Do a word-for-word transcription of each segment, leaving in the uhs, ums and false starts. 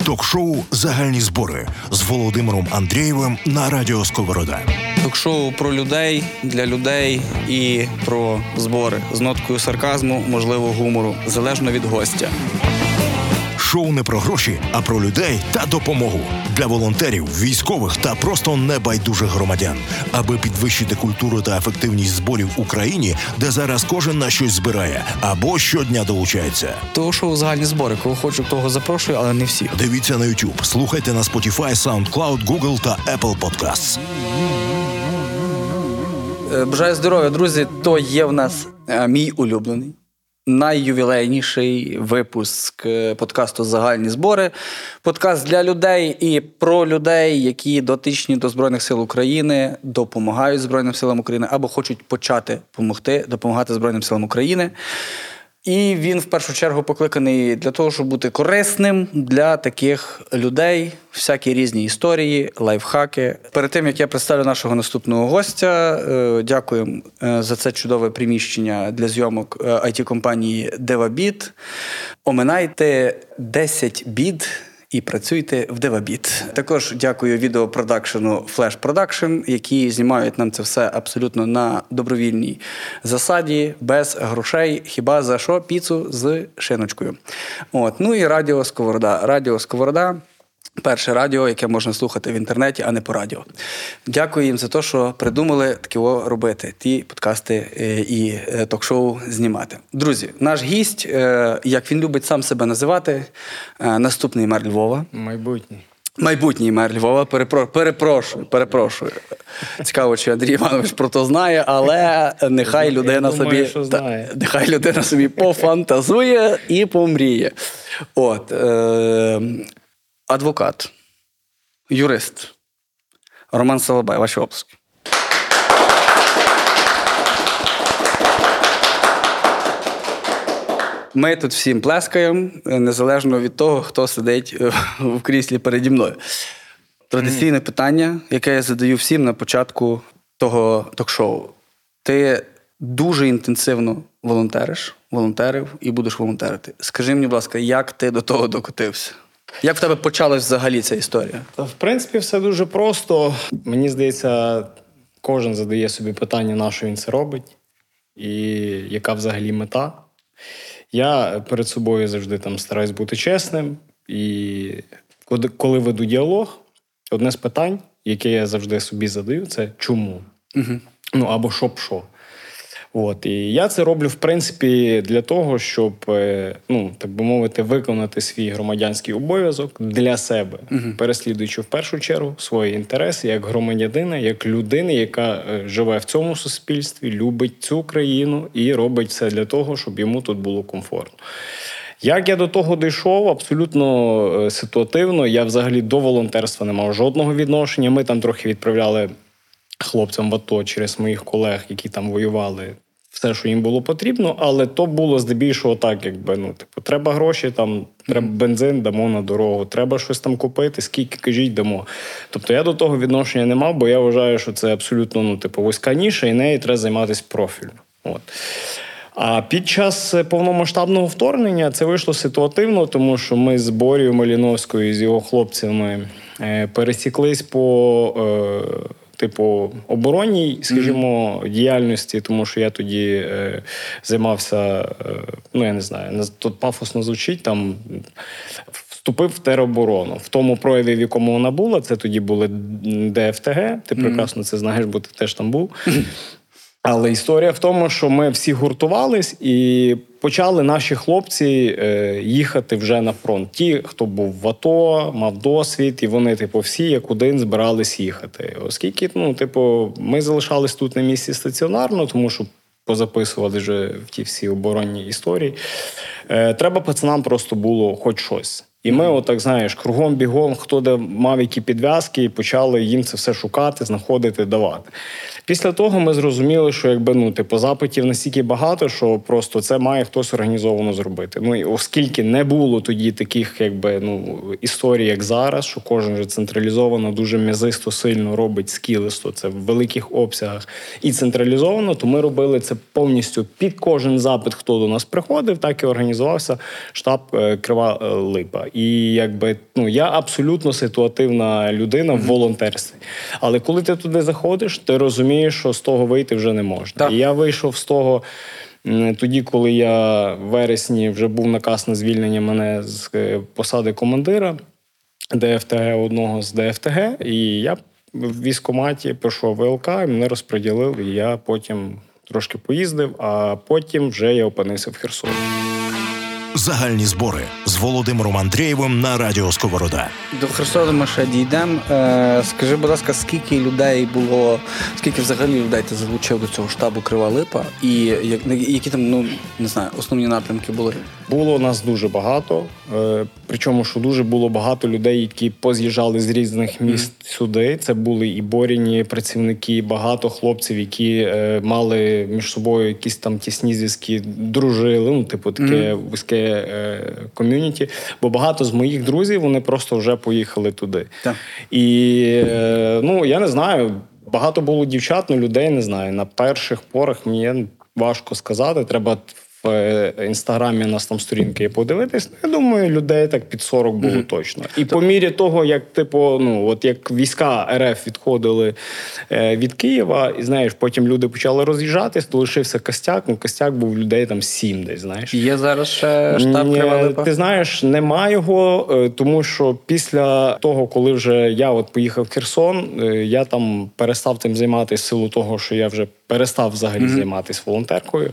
Ток-шоу «Загальні збори» з Володимиром Андрієвим на радіо Сковорода. Ток-шоу про людей, для людей і про збори. З ноткою сарказму, можливо, гумору. Залежно від гостя. Шоу не про гроші, а про людей та допомогу. Для волонтерів, військових та просто небайдужих громадян. Аби підвищити культуру та ефективність зборів в Україні, де зараз кожен на щось збирає або щодня долучається. То шоу «Загальні збори». Кого хочу, того запрошую, але не всіх. Дивіться на YouTube, слухайте на Spotify, SoundCloud, Google та Apple Podcasts. Бажаю здоров'я, друзі. То є в нас мій улюблений, найювілейніший випуск подкасту «Загальні збори». Подкаст для людей і про людей, які дотичні до Збройних сил України, допомагають Збройним силам України або хочуть почати допомогти, допомагати Збройним силам України. І він в першу чергу покликаний для того, щоб бути корисним для таких людей, всякі різні історії, лайфхаки. Перед тим, як я представлю нашого наступного гостя, дякую за це чудове приміщення для зйомок ай ті-компанії DevaBit. Оминайте десять бід і працюйте в DevaBit. Також дякую відеопродакшену Flash Production, які знімають нам це все абсолютно на добровільній засаді, без грошей, хіба за що піцу з шиночкою. От. Ну і радіо Сковорода. Радіо Сковорода – перше радіо, яке можна слухати в інтернеті, а не по радіо. Дякую їм за те, що придумали таке робити, ті подкасти і ток-шоу знімати. Друзі, наш гість, як він любить сам себе називати, наступний мер Львова. Майбутній. Майбутній мер Львова. Перепро... Перепрошую, перепрошую. Цікаво, чи Андрій Іванович про то знає, але нехай людина Я думаю, собі та... нехай людина собі пофантазує і помріє. От. Е... Адвокат, юрист Роман Салабай. Ваші оплески. Ми тут всім плескаємо, незалежно від того, хто сидить в кріслі переді мною. Традиційне питання, яке я задаю всім на початку того ток-шоу. Ти дуже інтенсивно волонтериш, волонтерив і будеш волонтерити. Скажи мені, будь ласка, як ти до того докотився? Як в тебе почалась взагалі ця історія? Та, в принципі, все дуже просто. Мені здається, кожен задає собі питання, на що він це робить, і яка взагалі мета. Я перед собою завжди там стараюсь бути чесним, і коли веду діалог, одне з питань, яке я завжди собі задаю, це чому? Угу. Ну, або що-б-що. От. І я це роблю, в принципі, для того, щоб, ну, так би мовити, виконати свій громадянський обов'язок для себе, uh-huh. переслідуючи в першу чергу свої інтереси як громадянина, як людини, яка живе в цьому суспільстві, любить цю країну і робить все для того, щоб йому тут було комфортно. Як я до того дійшов, абсолютно ситуативно. Я взагалі до волонтерства не мав жодного відношення. Ми там трохи відправляли хлопцям в АТО через моїх колег, які там воювали, все, що їм було потрібно, але то було здебільшого так, якби, ну, типу, треба гроші, там, треба бензин, дамо на дорогу, треба щось там купити, скільки, кажіть, дамо. Тобто я до того відношення не мав, бо я вважаю, що це абсолютно, ну, типу, вузька ніша, і нею треба займатися профільно. От. А під час повномасштабного вторгнення це вийшло ситуативно, тому що ми з Борією Маліновською, з його хлопцями е, пересіклись по... Е, типу, оборонній, скажімо, mm-hmm. діяльності, тому що я тоді е, займався, е, ну, я не знаю, тут пафосно звучить, там, вступив в тероборону. В тому прояві, в якому вона була, це тоді були Де Еф Те Ге, ти mm-hmm. прекрасно це знаєш, бо ти теж там був. Але історія в тому, що ми всі гуртувались і почали наші хлопці е, їхати вже на фронт. Ті, хто був в АТО, мав досвід, і вони, типу, всі як один збирались їхати. Оскільки, ну, типу, ми залишались тут на місці стаціонарно, тому що позаписували вже в ті всі оборонні історії. Е, треба пацанам просто було хоч щось. І ми, отак, знаєш, кругом-бігом, хто де мав які підв'язки, і почали їм це все шукати, знаходити, давати. Після того ми зрозуміли, що якби, ну, типу, запитів настільки багато, що просто це має хтось організовано зробити. Ну, і оскільки не було тоді таких, якби, ну, історій, як зараз, що кожен вже централізовано, дуже м'язисто, сильно робить, скілисто, це в великих обсягах і централізовано, то ми робили це повністю під кожен запит, хто до нас приходив, так і організувався штаб Крива Липа. і якби, ну, я абсолютно ситуативна людина в волонтерстві. Але коли ти туди заходиш, ти розумієш, що з того вийти вже не можна. Так. І я вийшов з того тоді, коли я в вересні вже був наказ на звільнення мене з посади командира ДФТГ, одного з ДФТГ, і я в військкоматі пройшов ВЛК, і мене розподілили, і я потім трошки поїздив, а потім вже я опинився в Херсоні. Загальні збори з Володимиром Андрієвим на радіо Сковорода. До Херсону ми ще дійдемо. Е, скажи, будь ласка, скільки людей було, скільки взагалі людей ти залучив до цього штабу Крива Липа? І як, які там, ну, не знаю, основні напрямки були? Було нас дуже багато. Е, причому, що дуже було багато людей, які поз'їжджали з різних міст mm. сюди. Це були і боріні працівники, багато хлопців, які е, мали між собою якісь там тісні зв'язки, дружили, ну, типу, таке mm. вузьке ком'юніті, бо багато з моїх друзів, вони просто вже поїхали туди. Так. І, ну, я не знаю, багато було дівчат, ну, людей не знаю. На перших порах мені важко сказати, треба в Інстаграмі у нас там сторінки є подивитись. Я думаю, людей так під сорок було mm-hmm. точно. І по мірі того, як, типу, ну, от як війська РФ відходили е, від Києва, і, знаєш, потім люди почали роз'їжджатись, то лишився костяк, ну, костяк був людей там сім десь, знаєш. Є зараз ще штаб Крива Липа? Ти знаєш, нема його, тому що після того, коли вже я от поїхав в Херсон, я там перестав тим займатися в силу того, що я вже перестав взагалі mm-hmm. займатися волонтеркою.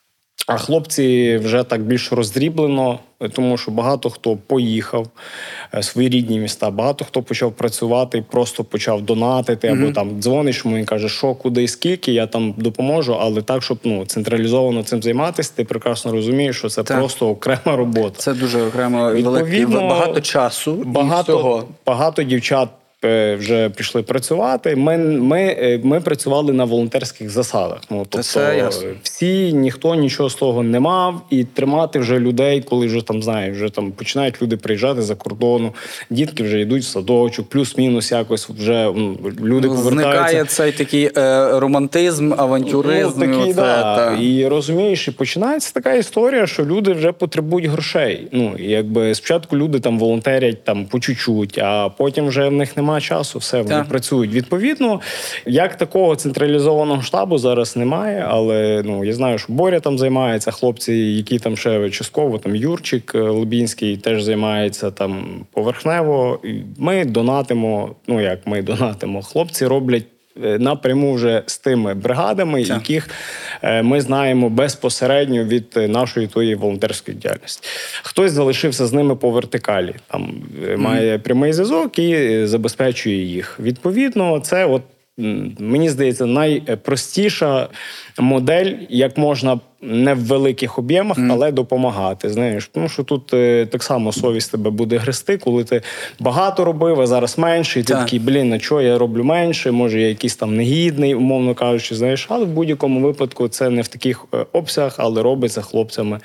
А хлопці вже так більш роздріблено, тому що багато хто поїхав в свої рідні міста, багато хто почав працювати, просто почав донатити, або mm-hmm. там дзвониш йому і каже, що, куди і скільки, я там допоможу, але так, щоб, ну, централізовано цим займатися, ти прекрасно розумієш, що це так. просто окрема робота. Це дуже окремо, великий, багато часу багато, і всього. Багато дівчат вже пішли працювати. Ми, ми, ми працювали на волонтерських засадах. Ну, тобто всі, ніхто нічого з того не мав. І тримати вже людей, коли вже там, знаєш, вже там починають люди приїжджати за кордону, дітки вже йдуть в садочок, плюс-мінус якось вже ну, люди ну, повертаються. Зникає цей такий е, романтизм, авантюризм. Ну, такий, і, да. та. І розумієш, і починається така історія, що люди вже потребують грошей. Ну, і якби спочатку люди там волонтерять там по чуть-чуть, а потім вже в них немає часу, все, вони так. працюють. Відповідно, як такого централізованого штабу зараз немає, але ну, я знаю, що Боря там займається, хлопці, які там ще частково, там Юрчик Лубінський теж займається там поверхнево. Ми донатимо, ну як ми донатимо, хлопці роблять напряму вже з тими бригадами, так. яких ми знаємо безпосередньо від нашої тої волонтерської діяльності. Хтось залишився з ними по вертикалі, там mm. має прямий зв'язок і забезпечує їх. Відповідно, це от, мені здається, найпростіша модель, як можна не в великих об'ємах, mm. але допомагати. Знаєш, тому що тут е, так само совість тебе буде грести, коли ти багато робив, а зараз менше, і ти так. такий, блін, на чого я роблю менше, може я якийсь там негідний, умовно кажучи, знаєш, але в будь-якому випадку це не в таких е, обсягах, але робиться хлопцями.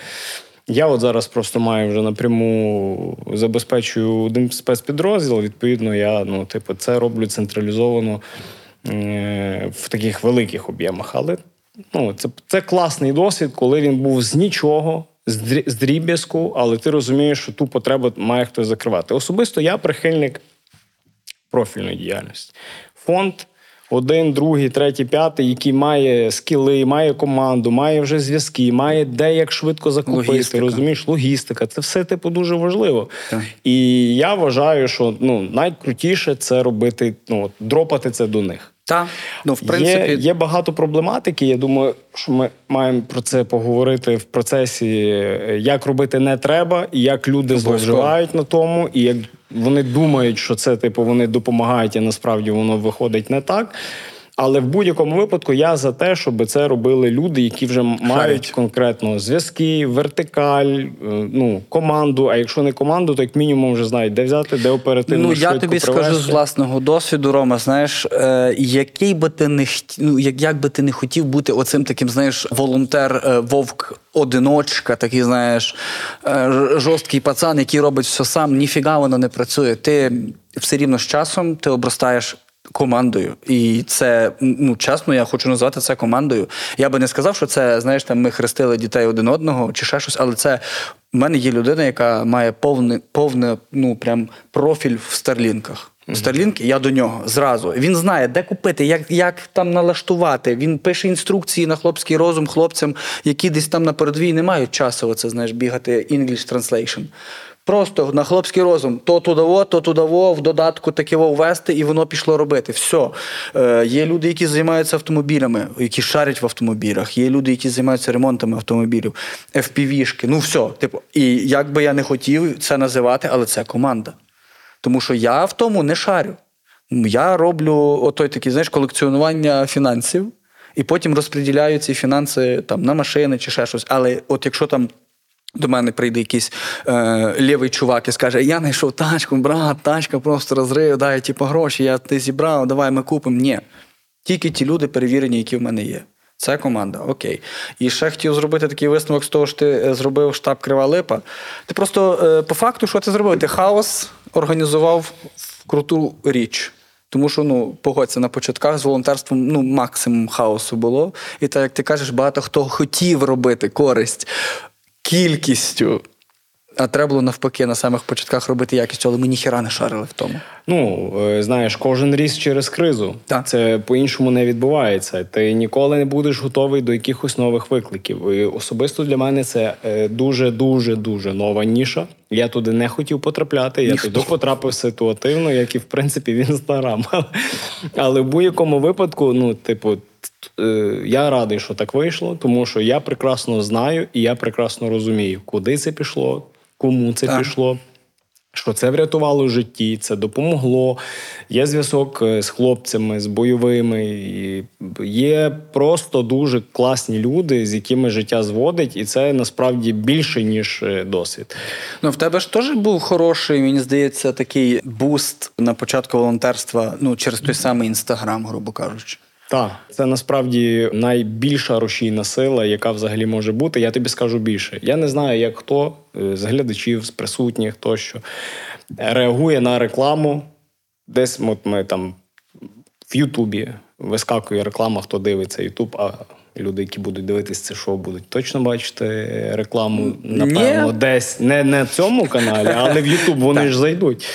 Я от зараз просто маю вже напряму забезпечую один спецпідрозділ, відповідно, я, ну, типу, це роблю централізовано е, в таких великих об'ємах, але ну, це, це класний досвід, коли він був з нічого, з дріб'язку, але ти розумієш, що ту потребу має хтось закривати. Особисто я прихильник профільної діяльності. Фонд один, другий, третій, п'ятий, який має скіли, має команду, має вже зв'язки, має де як швидко закупити, логістика. Розумієш, логістика. Це все, типу, дуже важливо. Так. І я вважаю, що ну, найкрутіше це робити, ну, дропати це до них. Так, ну, в принципі... Є, є багато проблематики, я думаю, що ми маємо про це поговорити в процесі, як робити не треба, і як люди зловживають на тому, і як вони думають, що це, типу, вони допомагають, а насправді воно виходить не так. Але в будь-якому випадку я за те, щоб це робили люди, які вже мають конкретно зв'язки, вертикаль, ну, команду. А якщо не команду, то як мінімум вже знають, де взяти, де оперативно ну, швидко привести. Ну, я тобі привести. скажу з власного досвіду, Рома, знаєш, е, який би ти не, ну, як, як би ти не хотів бути оцим таким, знаєш, волонтер, е, вовк-одиночка, такий, знаєш, е, жорсткий пацан, який робить все сам, ніфіга воно не працює. Ти все рівно з часом, ти обростаєш командою. І це, ну, чесно, я хочу назвати це командою. Я би не сказав, що це, знаєш, там ми хрестили дітей один одного чи ще щось, але це в мене є людина, яка має повне, повне, ну, прям профіль в Старлінках. Starlink, я до нього зразу. Він знає, де купити, як, як там налаштувати. Він пише інструкції на хлопський розум хлопцям, які десь там на передовій не мають часу, оце, знаєш, бігати English translation. Просто на хлопський розум. То туди-во, то туди-во, в додатку таке-во ввести, і воно пішло робити. Все. Е, є люди, які займаються автомобілями, які шарять в автомобілях. Є люди, які займаються ремонтами автомобілів. еф пі ві-шки. Ну все. Типу, і як би я не хотів це називати, але це команда. Тому що я в тому не шарю. Я роблю отой такий, знаєш, колекціонування фінансів, і потім розподіляю ці фінанси там, на машини чи ще щось. Але от якщо там до мене прийде якийсь е, лівий чувак і скаже, я знайшов тачку, брат, тачка просто розрив, дай типу, гроші, я ти зібрав, давай ми купимо. Ні. Тільки ті люди перевірені, які в мене є. Це команда, окей. І ще хотів зробити такий висновок з того, що ти зробив штаб Крива Липа. Ти просто, е, по факту, що ти зробив? Ти хаос організував в круту річ. Тому що, ну, погодься, на початках з волонтерством, ну, максимум хаосу було. І так, як ти кажеш, багато хто хотів робити користь кількістю, а треба було навпаки на самих початках робити якістю, але ми ніхіра не шарили в тому. Ну, знаєш, кожен ріс через кризу. Так. Це по-іншому не відбувається. Ти ніколи не будеш готовий до якихось нових викликів. І особисто для мене це дуже-дуже-дуже нова ніша. Я туди не хотів потрапляти, я Ніхто. туди потрапив ситуативно, як і, в принципі, в Інстаграм. Але в будь-якому випадку, ну, типу, я радий, що так вийшло, тому що я прекрасно знаю і я прекрасно розумію, куди це пішло, кому це так. пішло, що це врятувало в житті, це допомогло. Є зв'язок з хлопцями, з бойовими. І є просто дуже класні люди, з якими життя зводить, і це насправді більше, ніж досвід. Ну, в тебе ж теж був хороший, мені здається, такий буст на початку волонтерства, ну, через той самий Інстаграм, грубо кажучи. Так, це насправді найбільша рушійна сила, яка взагалі може бути. Я тобі скажу більше. Я не знаю, як хто з глядачів, з присутніх, тощо, реагує на рекламу. Десь от ми там в Ютубі вискакує реклама, хто дивиться Ютуб, а люди, які будуть дивитися це шоу, будуть точно бачити рекламу, напевно, Ні. десь. Не на цьому каналі, але в Ютуб вони ж зайдуть.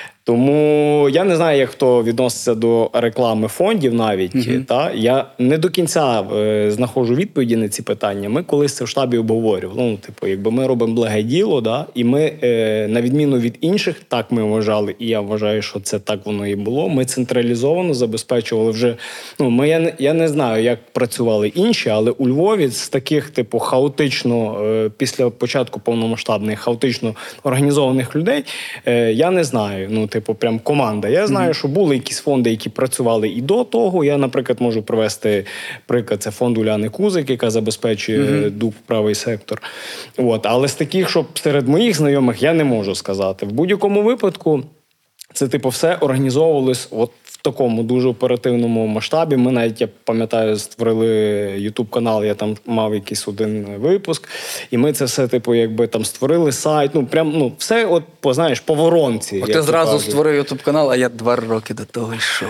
Тому я не знаю, як хто відноситься до реклами фондів навіть. Uh-huh. Та? Я не до кінця е, знаходжу відповіді на ці питання. Ми колись це в штабі обговорювали. Ну, типу, якби ми робимо благе діло, да? І ми, е, на відміну від інших, так ми вважали, і я вважаю, що це так воно і було, ми централізовано забезпечували вже... Ну, ми, я, не, я не знаю, як працювали інші, але у Львові з таких, типу, хаотично, е, після початку повномасштабних, хаотично організованих людей, е, я не знаю, ну, типу, прям команда. Я знаю, mm-hmm. що були якісь фонди, які працювали і до того. Я, наприклад, можу привести приклад. Це фонд Уляни Кузик, яка забезпечує mm-hmm. ДУК правий сектор. От. Але з таких, що серед моїх знайомих, я не можу сказати. В будь-якому випадку це, типу, все організовувалось от в такому дуже оперативному масштабі. Ми навіть, я пам'ятаю, створили ютуб-канал, я там мав якийсь один випуск, і ми це все, типу, якби там створили сайт, ну, прям, ну, все, от, знаєш, по воронці. От ти зразу створив ютуб-канал, а я два роки до того йшов.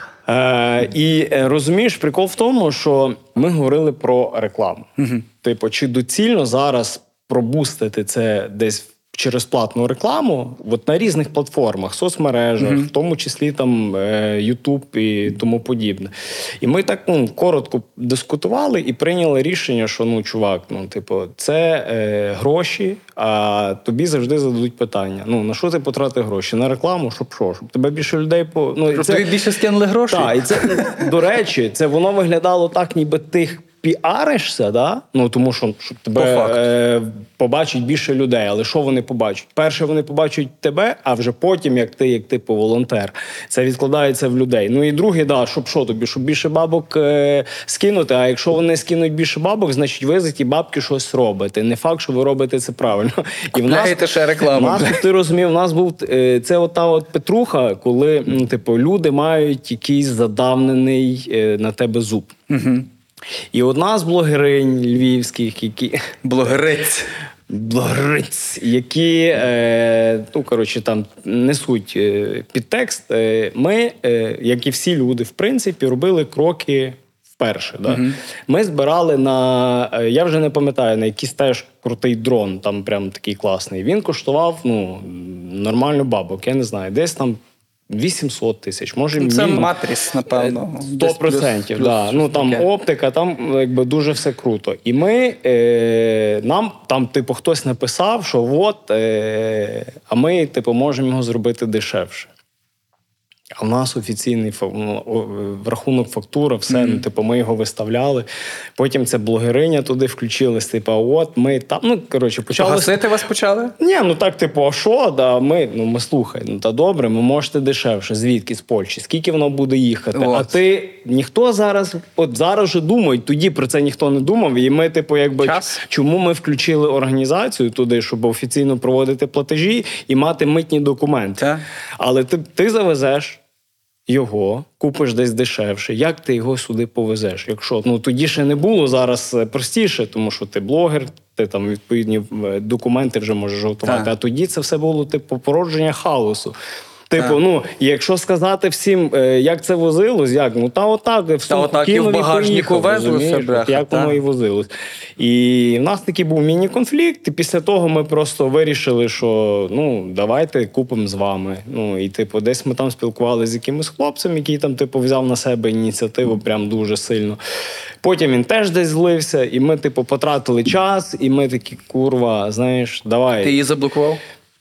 Е, і розумієш, прикол в тому, що ми говорили про рекламу. Угу. Типу, чи доцільно зараз пробустити це десь через платну рекламу, от на різних платформах, соцмережах, mm-hmm. в тому числі там YouTube і тому подібне. І ми так, ну, коротко дискутували і прийняли рішення, що, ну, чувак, ну, типу, це е, гроші, а тобі завжди зададуть питання. Ну, на що ти потратив гроші? На рекламу? Щоб що? Щоб тебе більше людей по... Ну, щоб це... тобі більше скинули гроші? Так, і це, до речі, це воно виглядало так, ніби тих піаришся, да? Ну, тому що щоб тебе е, побачить більше людей. Але що вони побачать? Перше, вони побачать тебе, а вже потім, як ти, як типу волонтер. Це відкладається в людей. Ну і друге, да, щоб що тобі? Щоб більше бабок е, скинути, а якщо вони скинуть більше бабок, значить ви за ті бабки щось робите. Не факт, що ви робите це правильно. І в нас, ще рекламу. В нас, ти розумів, в нас був е, це ота от Петруха, коли, ну, типу, люди мають якийсь задавнений е, на тебе зуб. Угу. І одна з блогеринь львівських, які... Блогерець. блогериць, які, е, ну, коротше, там несуть е, підтекст. Е, ми, е, як і всі люди, в принципі, робили кроки вперше. Да? Uh-huh. Ми збирали на, е, я вже не пам'ятаю, на якийсь теж крутий дрон, там прям такий класний. Він коштував, ну, нормально бабок, я не знаю, десь там вісімсот тисяч, може мільйон. Це матрис, напевно. сто відсотків, да. Ну, там okay. оптика, там якби дуже все круто. І ми, е, нам там, типу, хтось написав, що от, е, а ми, типу, можемо його зробити дешевше. А в нас офіційний в рахунок фактура, все, mm-hmm. ну, типу, ми його виставляли. Потім це блогериня туди включилась, типу, от ми там, ну, коротше, почали... Гасити вас почали? Ні, ну так, типу, а що, да, ми, ну, ми слухай, ну, та добре, ми можете дешевше, звідки, з Польщі, скільки воно буде їхати, от. А ти, ніхто зараз, от зараз же думають, тоді про це ніхто не думав, і ми, типу, якби, Час. чому ми включили організацію туди, щоб офіційно проводити платежі і мати митні документи. Та. Але ти, ти завезеш його, купиш десь дешевше, як ти його сюди повезеш? Якщо, ну, тоді ще не було, зараз простіше, тому що ти блогер, ти там відповідні документи вже можеш готувати, так. А тоді це все було, типу, породження хаосу. Типу, так. ну, якщо сказати всім, як це возилось, як? Ну, та отак, в сумку кинув і поїхав, везлося, бляха, як воно і возилось. І в нас такий був міні-конфлікт, і після того ми просто вирішили, що, ну, давайте купимо з вами. Ну, і, типу, десь ми там спілкувалися з якимось хлопцем, який там, типу, взяв на себе ініціативу прям дуже сильно. Потім він теж десь злився, і ми, типу, потратили час, і ми такі, курва, знаєш, давай. Ти її заблокував?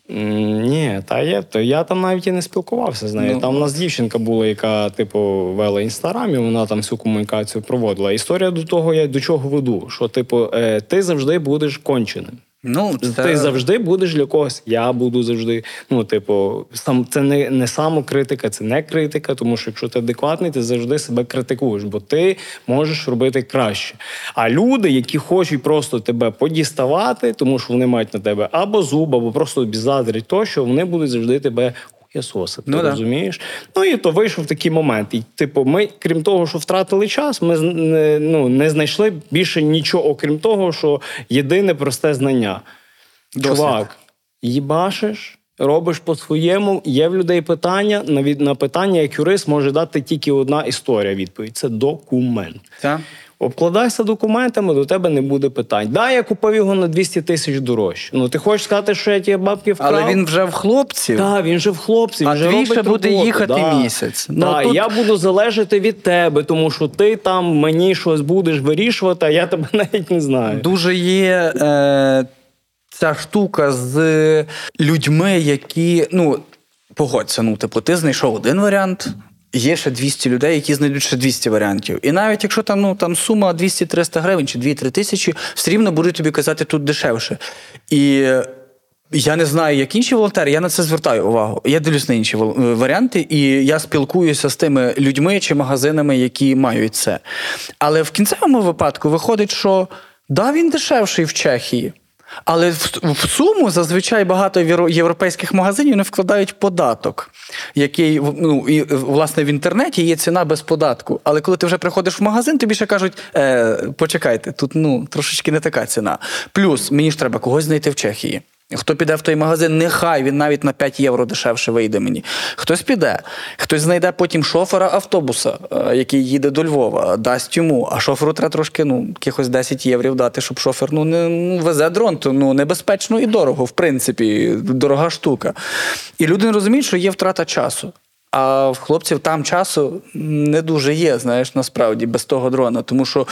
Ні, та є, то я там навіть і не спілкувався з нею. Ну, там у нас дівчинка була, яка, типу, вела Інстаграм, і вона там всю комунікацію проводила. Історія до того, я до чого веду, що, типу, е, ти завжди будеш конченим. Ну, це... Ти завжди будеш для когось, я буду завжди. Ну, типу, сам, це не, не самокритика, це не критика, тому що якщо ти адекватний, ти завжди себе критикуєш, бо ти можеш робити краще. А люди, які хочуть просто тебе подіставати, тому що вони мають на тебе або зуб, або просто обізадрять то, що вони будуть завжди тебе хуєсосити, ну, ти розумієш? Ну, і то вийшов такий момент. І, типу, ми, крім того, що втратили час, ми не, ну, не знайшли більше нічого, окрім того, що єдине просте знання. Досвід. Чувак, їбашиш, робиш по-своєму, є в людей питання, на, від, на питання, як юрист, може дати тільки одна історія відповідь. Це документ. Так. Обкладайся документами, до тебе не буде питань. Да, я купив його на двісті тисяч дорожче. Ну, ти хочеш сказати, що я ті бабки вкрав? Але він вже в хлопців. Так, він вже в хлопців. А твій ще буде їхати да. місяць. Ну, да, тут... Я буду залежати від тебе, тому що ти там мені щось будеш вирішувати, а я тебе навіть не знаю. Дуже є е, ця штука з людьми, які, ну, погодься, ну, типу, ти знайшов один варіант, є ще двісті людей, які знайдуть ще двісті варіантів. І навіть якщо там, ну, там сума двісті-триста гривень чи дві-три тисячі, все рівно будуть тобі казати тут дешевше. І я не знаю, як інші волонтери, я на це звертаю увагу. Я дивлюсь на інші варіанти, і я спілкуюся з тими людьми чи магазинами, які мають це. Але в кінцевому випадку виходить, що да, він дешевший в Чехії, але в суму зазвичай багато європейських магазинів не вкладають податок, який, ну, і, власне, в інтернеті є ціна без податку. Але коли ти вже приходиш в магазин, тобі ще кажуть, е, почекайте, тут, ну, трошечки не така ціна. Плюс, мені ж треба когось знайти в Чехії. Хто піде в той магазин, нехай він навіть на п'ять євро дешевше вийде мені. Хтось піде, хтось знайде потім шофера автобуса, який їде до Львова, дасть йому, а шоферу треба трошки, ну, якихось десять єврів дати, щоб шофер, ну, не ну, везе дрон, то, ну, небезпечно і дорого, в принципі, дорога штука. І люди не розуміють, що є втрата часу. А в хлопців там часу не дуже є, знаєш, насправді, без того дрона, тому що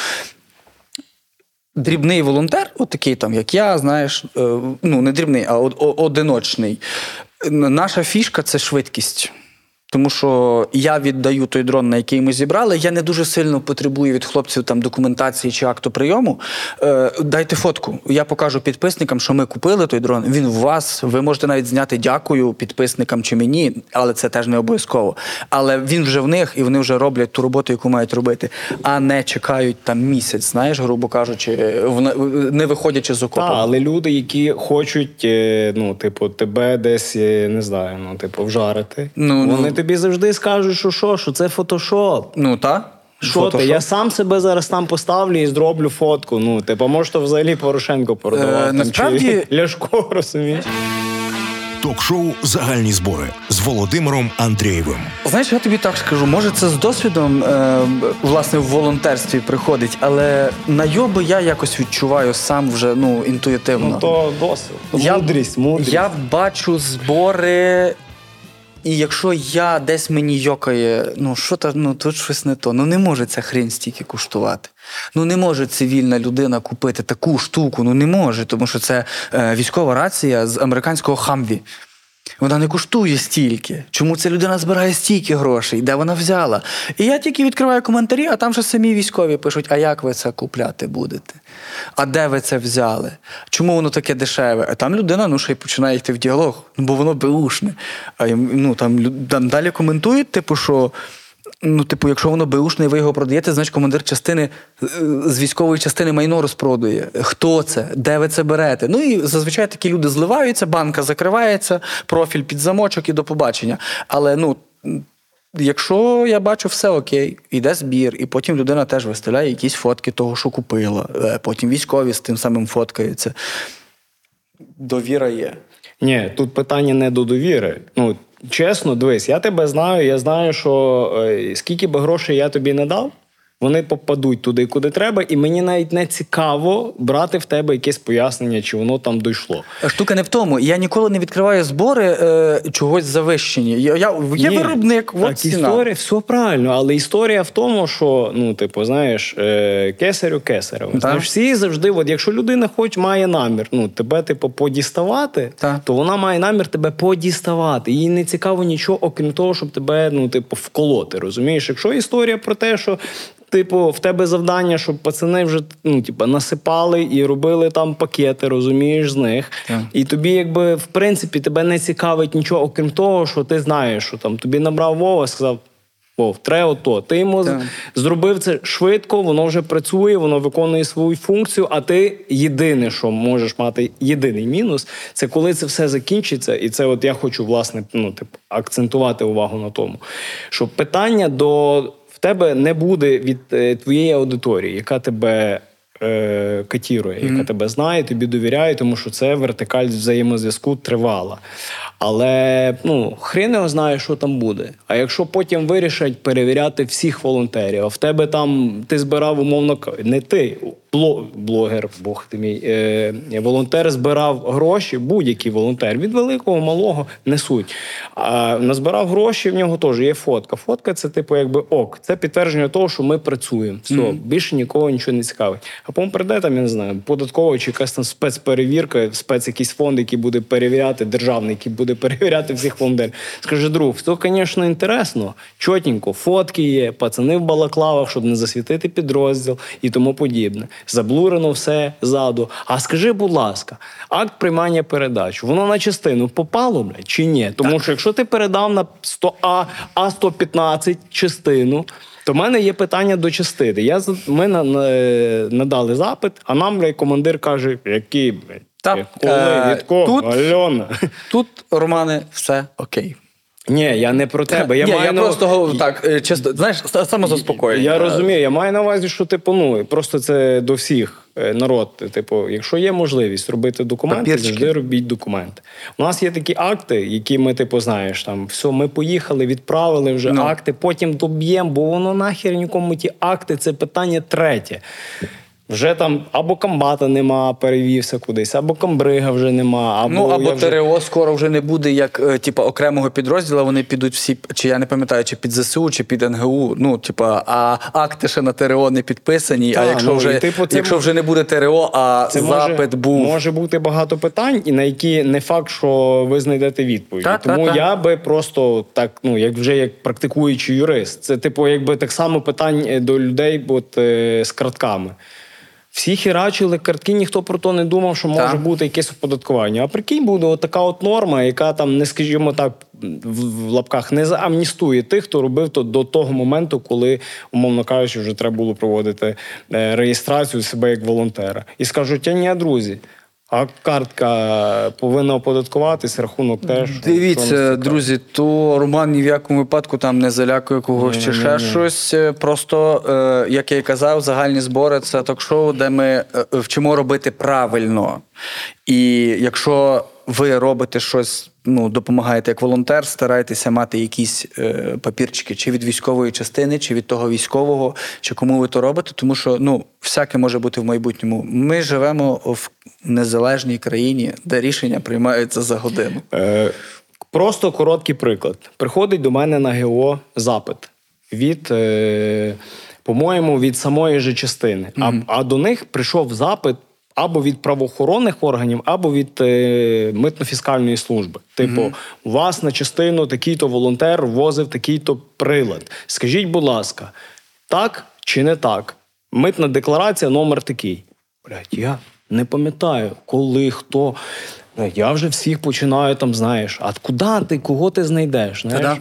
дрібний волонтер, от такий там, як я, знаєш, ну, не дрібний, а одиночний. Наша фішка – це швидкість. Тому що я віддаю той дрон, на який ми зібрали, я не дуже сильно потребую від хлопців там документації чи акту прийому. Е, дайте фотку. Я покажу підписникам, що ми купили той дрон, він у вас, ви можете навіть зняти дякую підписникам чи мені, але це теж не обов'язково. Але він вже в них, і вони вже роблять ту роботу, яку мають робити, а не чекають там місяць, знаєш, грубо кажучи, не виходячи з окопу. Так, але люди, які хочуть, ну, типу, тебе десь, не знаю, ну, типу, вжарити, ну, вони ну... тобі завжди скажуть, що що, що це фотошоп. Ну, так. Що ти? Я сам себе зараз там поставлю і зроблю фотку. Ну, типу, може, то взагалі Порошенко продавав. Е, насправді... Ляшко, розумієш? Ток-шоу «Загальні збори» з Володимиром Андрієвим. Знаєш, я тобі так скажу, може це з досвідом, е, власне, в волонтерстві приходить, але найоби я якось відчуваю сам вже, ну, інтуїтивно. Ну, то досвід. Я, мудрість, мудрість. Я бачу збори, і якщо я десь мені йокає, ну, що та, ну, тут щось не то. Ну, не може ця хрень стільки коштувати. Ну, не може цивільна людина купити таку штуку, ну, не може, тому що це е, військова рація з американського Хамві. Вона не коштує стільки. Чому ця людина збирає стільки грошей? Де вона взяла? І я тільки відкриваю коментарі, а там же самі військові пишуть, а як ви це купляти будете? А де ви це взяли? Чому воно таке дешеве? А там людина, ну, ще й починає йти в діалог, бо воно беушне. А, ну, там, там далі коментують, типу, що ну, типу, якщо воно беушне і ви його продаєте, значить командир частини з військової частини майно розпродує. Хто це? Де ви це берете? Ну і зазвичай такі люди зливаються, банка закривається, профіль під замочок і до побачення. Але, ну, якщо я бачу все окей, йде збір, і потім людина теж виставляє якісь фотки того, що купила, потім військові з тим самим фоткаються. Довіра є. Ні, тут питання не до довіри. Ну, чесно, дивись, я тебе знаю, я знаю, що е, скільки би грошей я тобі не дав, вони попадуть туди, куди треба, і мені навіть не цікаво брати в тебе якесь пояснення, чи воно там дійшло. Штука не в тому. Я ніколи не відкриваю збори е, чогось завищені. Я, я, є Ні, виробник, от ціна. Історія, все правильно, але історія в тому, що, ну, типу, знаєш, е, кесарю кесарю. Знаєш, всі завжди, от, якщо людина хоч має намір, ну, тебе, типу, подіставати, так. то вона має намір тебе подіставати. Їй не цікаво нічого, окрім того, щоб тебе, ну, типу, вколоти, розумієш? Якщо історія про те, що типу, в тебе завдання, щоб пацани вже, ну, типу, насипали і робили там пакети, розумієш, з них. Yeah. І тобі, якби, в принципі, тебе не цікавить нічого, окрім того, що ти знаєш, що там тобі набрав Вова, сказав, Вов, треба ото. Ти йому yeah. зробив це швидко, воно вже працює, воно виконує свою функцію, а ти єдине, що можеш мати, єдиний мінус, це коли це все закінчиться, і це от я хочу, власне, ну, типу, акцентувати увагу на тому, що питання до... в тебе не буде від е, твоєї аудиторії, яка тебе е, катірує, mm-hmm. яка тебе знає, тобі довіряє, тому що це вертикаль взаємозв'язку тривала. Але, ну, хрен його знає, що там буде. А якщо потім вирішать перевіряти всіх волонтерів, а в тебе там, ти збирав, умовно, не ти, блогер, бог ти мій, е, волонтер збирав гроші, будь-який волонтер, від великого, малого, не суть. А назбирав гроші, в нього теж є фотка. Фотка – це, типу, якби ок. Це підтвердження того, що ми працюємо. Все, mm-hmm. більше нікого нічого не цікавить. А потім прийде, там, я не знаю, податкова чи якась там спецперевірка, спец якийсь фонд, який буде перевіряти, державний, який буде перевіряти всіх волонтерів. Скаже, друг, це, звісно, інтересно, чотенько, фотки є, пацани в балаклавах, щоб не засвітити підрозділ і тому подібне. Заблурено все ззаду. А скажи, будь ласка, акт приймання передач, воно на частину попало, блядь, чи ні? Тому так. що якщо ти передав на сто А, А сто п'ятнадцять частину, то в мене є питання до частини. Я, ми на, на, надали запит, а нам, блядь, командир каже, який, блядь, так, коли, е, від кого, тут, Альона? Тут, Романе, все окей. Ні, я не про тебе. Я, Ні, маю я на... просто так, чисто, знаєш, самозаспокоєння. Я розумію, я маю на увазі, що, типу, ну, просто це до всіх народ, типу, якщо є можливість робити документи, Папірчики. завжди робіть документи. У нас є такі акти, які ми, типу, знаєш, там, все, ми поїхали, відправили вже no. акти, потім доб'ємо, бо воно нахер нікому ті акти, це питання третє. Вже там або комбата нема, перевівся кудись, або комбрига вже нема. Або ну, або вже... ТРО скоро вже не буде як типу, окремого підрозділу, вони підуть всі, чи я не пам'ятаю, чи під ЗСУ, чи під ен ге у, ну, типу, а акти ще на ТРО не підписані, Та, а якщо, ну, вже, типу, це... якщо вже не буде ТРО, а це запит може, був... Може бути багато питань, і на які не факт, що ви знайдете відповідь. Та, Тому та, я та. би просто так, ну, як вже як практикуючий юрист, це, типу, якби так само питань до людей от, е, з картками. Всі херачили картки, ніхто про то не думав, що може так. бути якесь оподаткування. А прикинь, буде от така от норма, яка там, не скажімо так, в лапках не заамністує тих, хто робив то до того моменту, коли, умовно кажучи, вже треба було проводити реєстрацію себе як волонтера. І скажуть, а ні, друзі, А картка повинна оподаткуватись, рахунок теж. Дивіться, друзі, то Роман ні в якому випадку там не залякує когось чи ще щось. Просто, е, як я і казав, загальні збори – це ток-шоу, де ми е, вчимо робити правильно. І якщо ви робите щось, ну, допомагаєте як волонтер, старайтеся мати якісь е, папірчики чи від військової частини, чи від того військового, чи кому ви то робите, тому що, ну, всяке може бути в майбутньому. Ми живемо в незалежній країні, де рішення приймаються за годину. Е, просто короткий приклад. Приходить до мене на ГО запит від, е, по-моєму, від самої же частини. Mm-hmm. А, а до них прийшов запит або від правоохоронних органів, або від е, митно-фіскальної служби. Типу, mm-hmm. у вас на частину такий-то волонтер ввозив такий-то прилад. Скажіть, будь ласка, так чи не так? Митна декларація, номер такий. Блядь, я не пам'ятаю, коли, хто. Я вже всіх починаю там, знаєш, а куди ти, кого ти знайдеш? Знаєш? Та-да.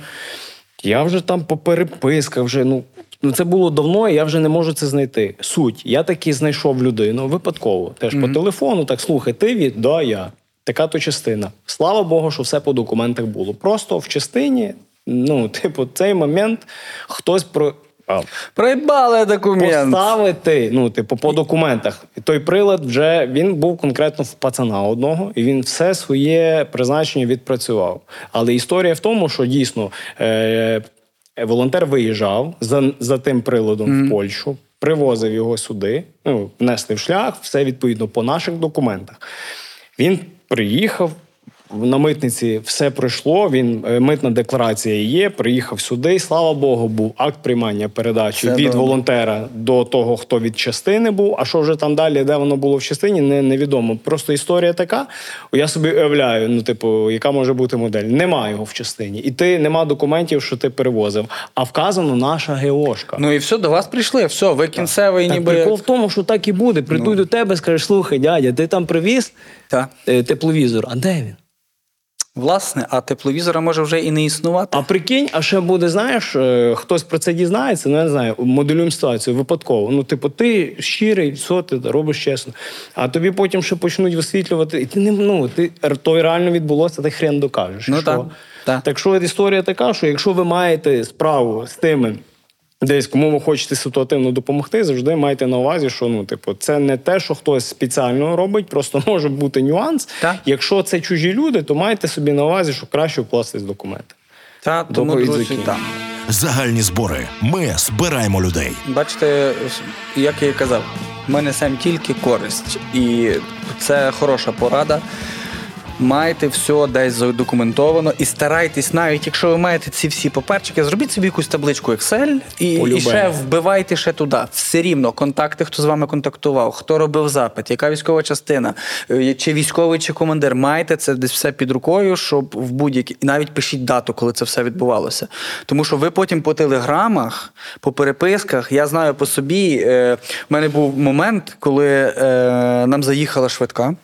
Я вже там по переписках, вже, ну, Ну, це було давно, і я вже не можу це знайти. Суть. Я таки знайшов людину випадково. Теж mm-hmm. по телефону, так, слухай, ти від, да, я. Така-то частина. Слава Богу, що все по документах було. Просто в частині, ну, типу, цей момент хтось про... Проїбали документ. Поставити, ну, типу, по документах. І той прилад вже, він був конкретно в пацана одного, і він все своє призначення відпрацював. Але історія в тому, що дійсно... Е- волонтер виїжджав за, за тим приладом mm-hmm. в Польщу, привозив його сюди, ну, внесли в шлях, все відповідно по наших документах. Він приїхав, на митниці все пройшло, він, митна декларація є, приїхав сюди, слава Богу, був акт приймання передачі все від добре. волонтера до того, хто від частини був, а що вже там далі, де воно було в частині, не, невідомо. Просто історія така, я собі уявляю, ну, типу, яка може бути модель. Нема його в частині. І ти, нема документів, що ти перевозив, а вказано наша ГОшка. Ну і все, до вас прийшли, все, ви кінцевий так, ніби... Так, прикол в тому, що так і буде. Прийдуть ну. до тебе, скажеш, слухай, дядя, ти там привіз так. тепловізор, а де він? Власне, а тепловізора може вже і не існувати. А прикинь, а ще буде, знаєш, хтось про це дізнається, ну, я не знаю, моделюємо ситуацію випадково. Ну, типу, ти щирий, все, ти робиш чесно. А тобі потім ще почнуть висвітлювати, і ти не, ну, ти, то реально відбулося, ти хрен докажеш. Ну, що? так, так. Так що історія така, що якщо ви маєте справу з тими, десь кому ви хочете ситуативно допомогти, завжди майте на увазі, що, ну, типу, це не те, що хтось спеціально робить, просто може бути нюанс. Так. Якщо це чужі люди, то майте собі на увазі, що краще вкластись документи. Так, тому, друзі, так. Загальні збори. Ми збираємо людей. Бачите, як я і казав, ми несемо тільки користь. І це хороша порада. Майте все десь задокументовано і старайтесь, навіть якщо ви маєте ці всі паперчики, зробіть собі якусь табличку Excel і, і ще вбивайте ще туди. Все рівно контакти, хто з вами контактував, хто робив запит, яка військова частина, чи військовий, чи командир. Майте це десь все під рукою, щоб в будь-якій... І навіть пишіть дату, коли це все відбувалося. Тому що ви потім по телеграмах, по переписках, я знаю по собі, е, в мене був момент, коли е, нам заїхала швидка.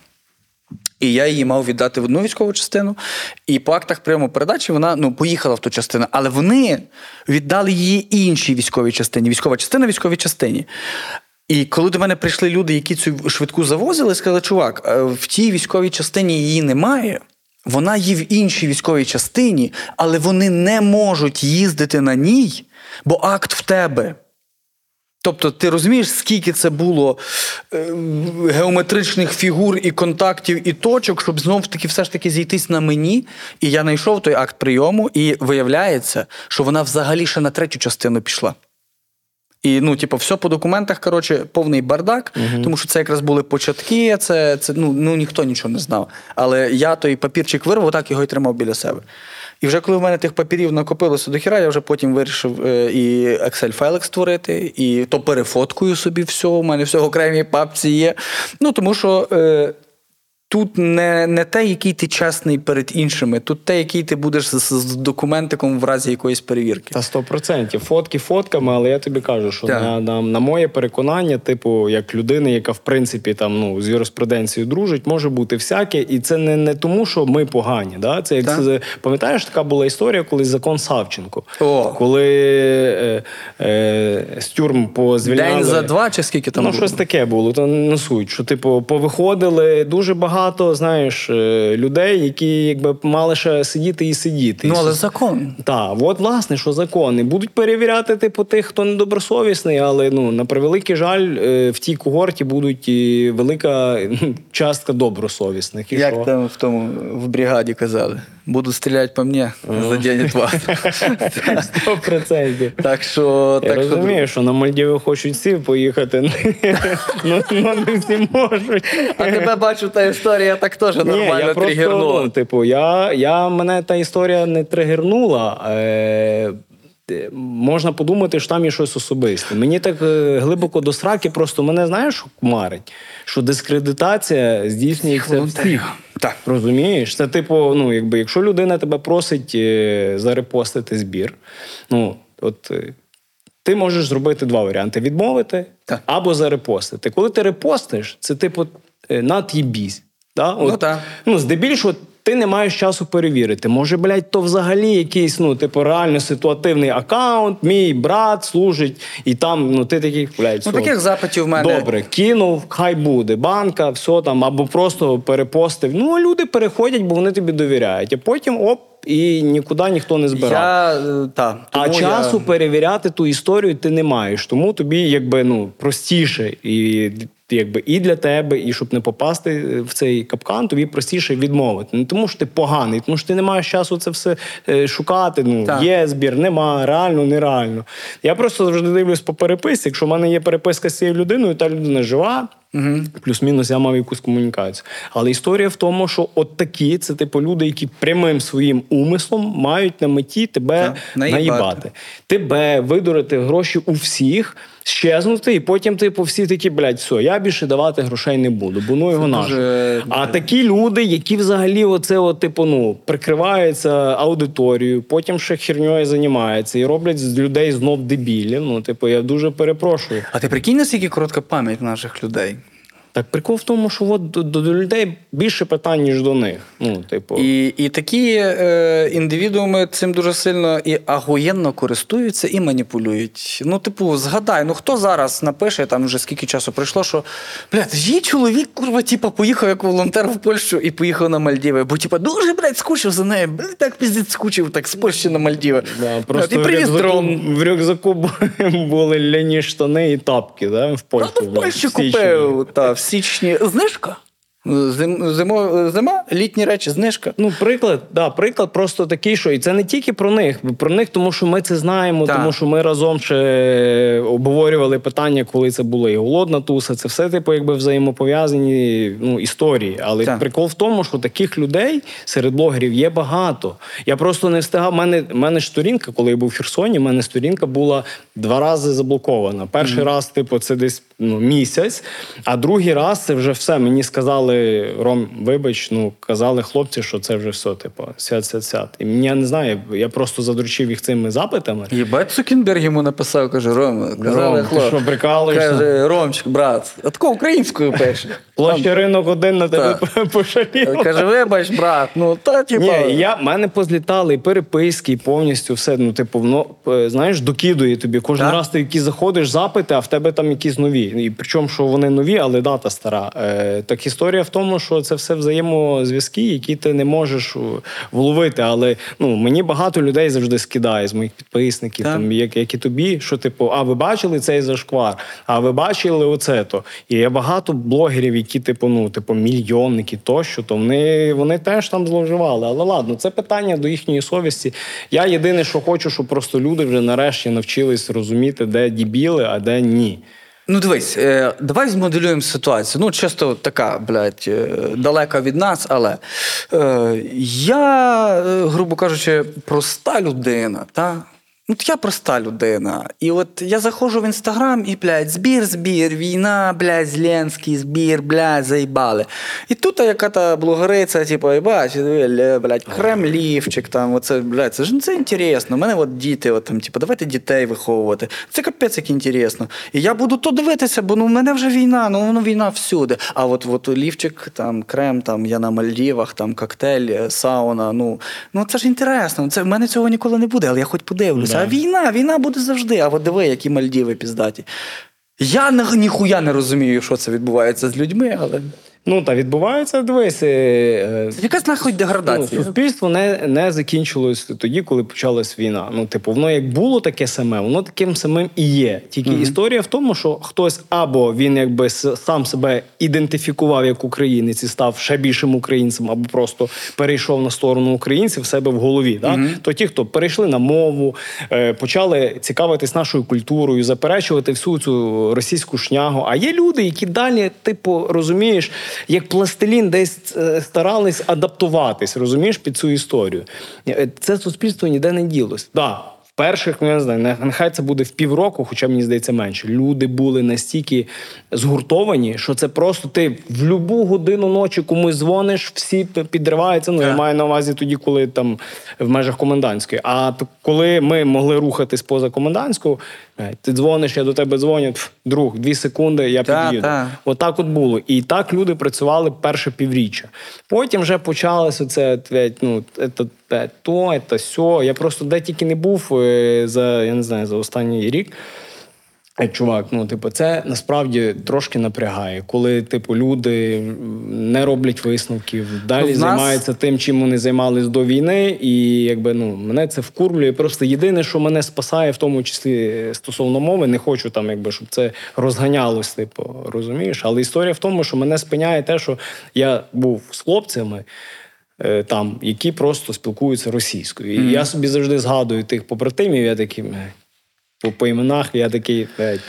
І я її мав віддати в одну військову частину, і по актах прийому передачі вона, ну, поїхала в ту частину. Але вони віддали її іншій військовій частині. Військова частина військовій частині. І коли до мене прийшли люди, які цю швидку завозили, сказали, чувак, в тій військовій частині її немає, вона є в іншій військовій частині, але вони не можуть їздити на ній, бо акт в тебе. Тобто, ти розумієш, скільки це було е, геометричних фігур і контактів, і точок, щоб знов-таки все ж таки зійтись на мені. І я знайшов той акт прийому, і виявляється, що вона взагалі ще на третю частину пішла. І, ну, типу, все по документах, коротше, повний бардак, угу. тому що це якраз були початки, це, це ну, ну, ніхто нічого не знав. Але я той папірчик вирвав, так його і тримав біля себе. І вже коли в мене тих папірів накопилося до хіра, я вже потім вирішив е, і Excel-файлик створити, і то перефоткую собі все, у мене все в окремій папці є. Ну, тому що е, тут не, не те, який ти чесний перед іншими, тут те, який ти будеш з, з документиком в разі якоїсь перевірки. Та сто процентів. Фотки фотками, але я тобі кажу, що на, на, на моє переконання, типу, як людини, яка в принципі там, ну, з юриспруденцією дружить, може бути всяке, і це не, не тому, що ми погані. Да? Це, як, це, пам'ятаєш, така була історія, коли закон Савченко. О. Коли е, е, з тюрм позвільняли... День за два чи скільки там Ну, було? щось таке було, то не суть, що, типу, повиходили дуже багато багато, знаєш, людей, які якби мали ще сидіти і сидіти. Ну, але закон. Так, от, власне, що закони. Будуть перевіряти, типу, тих, хто недобросовісний, але, ну, на превеликий жаль, в тій когорті будуть і велика частка добросовісних. І як що? там в тому, в бригаді казали? Будуть стріляти по мені, заденуть вас. Сто процентів. Так що... Я розумію, що на Мальдіви хочуть всі поїхати, але не всі можуть. А тебе, бачу, та історія так теж нормально тригернула. Ну, типу, я, я, мене та історія не тригернула. Е, можна подумати, що там є щось особисте. Мені так е, глибоко до сраки, просто мене, знаєш, що кумарить? Що дискредитація здійснюється всіх. Так. Розумієш? Це типу, ну, якби, якщо людина тебе просить е, зарепостити збір, ну, от... Е, ти можеш зробити два варіанти. Відмовити так. або зарепостити. Коли ти репостиш, це типу на т'їбісь. Да? Ну так. Ну, здебільшого ти не маєш часу перевірити. Може, блядь, то взагалі якийсь, ну, типу, реально ситуативний аккаунт, мій брат служить, і там, ну, ти такий, блядь, ну, таких запитів в мене. Добре, кинув, хай буде, банка, все там, або просто перепостив. Ну, люди переходять, бо вони тобі довіряють. А потім, оп, і нікуди ніхто не збирав. Я, та, а часу я... перевіряти ту історію ти не маєш. Тому тобі, якби, ну, простіше і, якби, і для тебе, і щоб не попасти в цей капкан, тобі простіше відмовити. Не тому, що ти поганий, тому що ти не маєш часу це все шукати. Ну, так. Є збір, нема, реально, нереально. Я просто завжди дивлюсь по переписці. Якщо в мене є переписка з цією людиною, та людина жива, угу. плюс-мінус я мав якусь комунікацію. Але історія в тому, що от такі, це типу люди, які прямим своїм умислом мають на меті тебе так, наїбати. наїбати. Тебе видурити гроші у всіх, щезнути, і потім, типу, всі такі, блядь, все, я більше давати грошей не буду, бо ну його наш. Дуже... А такі люди, які взагалі оце, от, типу, ну, прикриваються аудиторією, потім ще херньою займаються і роблять з людей знов дебілів. Ну, типу, я дуже перепрошую. А ти прикинь, наскільки коротка пам'ять наших людей? Так прикол в тому, що от до, до людей більше питань, ніж до них. Ну, типу. І, і такі е, індивідууми цим дуже сильно і агоєнно користуються і маніпулюють. Ну, типу, згадай, ну хто зараз напише, там вже скільки часу пройшло, що, блядь, її чоловік, курва, типу, поїхав як волонтер в Польщу і поїхав на Мальдіви. Бо, типу, дуже, блядь, скучив за нею, блядь, так піздець скучив, так з Польщі на Мальдіви. Да, просто і привіз дрон. В рюкзаку були ляні штани і тапки, да, в Польщі. А, в Польщі купив, так. В січні знижка. Зим, зимо, зима, літні речі, знижка. Ну, приклад, да, приклад просто такий, що і це не тільки про них. Про них, тому що ми це знаємо, так. тому що ми разом ще обговорювали питання, коли це була і голодна туса. Це все, типу, якби взаємопов'язані, ну, історії. Але так. прикол в тому, що таких людей серед блогерів є багато. Я просто не встигав. У мене, мене ж сторінка, коли я був в Херсоні, в мене сторінка була два рази заблокована. Перший mm. раз, типу, це десь ну, місяць, а другий раз це вже все. Мені сказали, Ром, вибач, ну, казали хлопці, що це вже все, типу, свят-свят-свят. І я не знаю, я просто задручив їх цими запитами. Єбать, Цукерберг йому написав, каже, Ром, казали, Ром, хлоп, ти що, прикалуєшся? Каже, Ромчик, брат, а тако українською пише. Площа ринок один на тебе пошалів. Каже, вибач, брат, ну, та, типу... Ні, я, в мене позлітали і переписки, і повністю все, ну, типу, воно, знаєш, докидує тобі. Кожен так? раз ти які заходиш запити, а в тебе там якісь нові. І причому, що вони нові, але дата стара. Е, так історія в тому, що це все взаємозв'язки, які ти не можеш вловити. Але, ну, мені багато людей завжди скидає з моїх підписників, там, як, як і тобі, що, типу, а ви бачили цей зашквар? А ви бачили оце-то? І є багато блогерів, які, типу, ну, типу, мільйонники тощо, то вони, вони теж там зловживали. Але ладно, це питання до їхньої совісті. Я єдине, що хочу, щоб просто люди вже нарешті навчились розуміти, де дебіли, а де ні. Ну, дивись, е, давай змоделюємо ситуацію. Ну, чисто така, блядь, е, далека від нас, але е, я, е, грубо кажучи, проста людина, та? Ну, я проста людина. І от я заходжу в Інстаграм і, блядь, збір, збір, війна, блядь, Зеленський, збір, блядь, заїбали. І тут яка-то блогериця, типу, і бач, блядь, Кремлівчик, там, оце, блядь, це ж ну, це інтересно. У мене от діти, от, там, типу, давайте дітей виховувати. Це капець, як інтересно. І я буду то дивитися, бо ну, в мене вже війна, ну, ну війна всюди. А от, от лівчик, там, крем, там, я на Мальдівах, там, коктейль, сауна, ну, ну це ж інтересно. Це, в мене цього ніколи не буде, але я хоч подивлюся. А війна, війна буде завжди. А от диви, які Мальдіви піздаті. Я ніхуя не розумію, що це відбувається з людьми, але... Ну, та відбувається, дивись. Е, Якась нахуй деградація. Ну, суспільство не, не закінчилось тоді, коли почалась війна. Ну, типу, воно як було таке саме, воно таким самим і є. Тільки mm-hmm. історія в тому, що хтось або він якби сам себе ідентифікував як українець і став ще більшим українцем, або просто перейшов на сторону українців в себе в голові. Mm-hmm. Да? То ті, хто перейшли на мову, е, почали цікавитись нашою культурою, заперечувати всю цю російську шнягу. А є люди, які далі, типу, розумієш, як пластилін десь старались адаптуватись, розумієш, під цю історію. Це суспільство ніде не ділось. Да, в перших, ну, я не знаю, нехай це буде в півроку, хоча, мені здається, менше. Люди були настільки згуртовані, що це просто ти в любу годину ночі комусь дзвониш, всі підриваються. Ну, я маю на увазі тоді, коли там в межах комендантської. А коли ми могли рухатись поза комендантську, ти дзвониш, я до тебе дзвоню, друг, дві секунди, я та, під'їду. Та. Отак от було. І так люди працювали перше півріччя. Потім вже почалося це, ну, це то, це сьо. Я просто де тільки не був за, я не знаю, за останній рік. Чувак, ну, типу, це насправді трошки напрягає, коли, типу, люди не роблять висновків, далі нас... займаються тим, чим вони займались до війни, і, якби, ну, мене це вкурблює. Просто єдине, що мене спасає, в тому числі стосовно мови, не хочу там, якби, щоб це розганялось, типу, розумієш? Але історія в тому, що мене спиняє те, що я був з хлопцями, там, які просто спілкуються російською. І mm. я собі завжди згадую тих побратимів, я такий... По, по іменах я такий...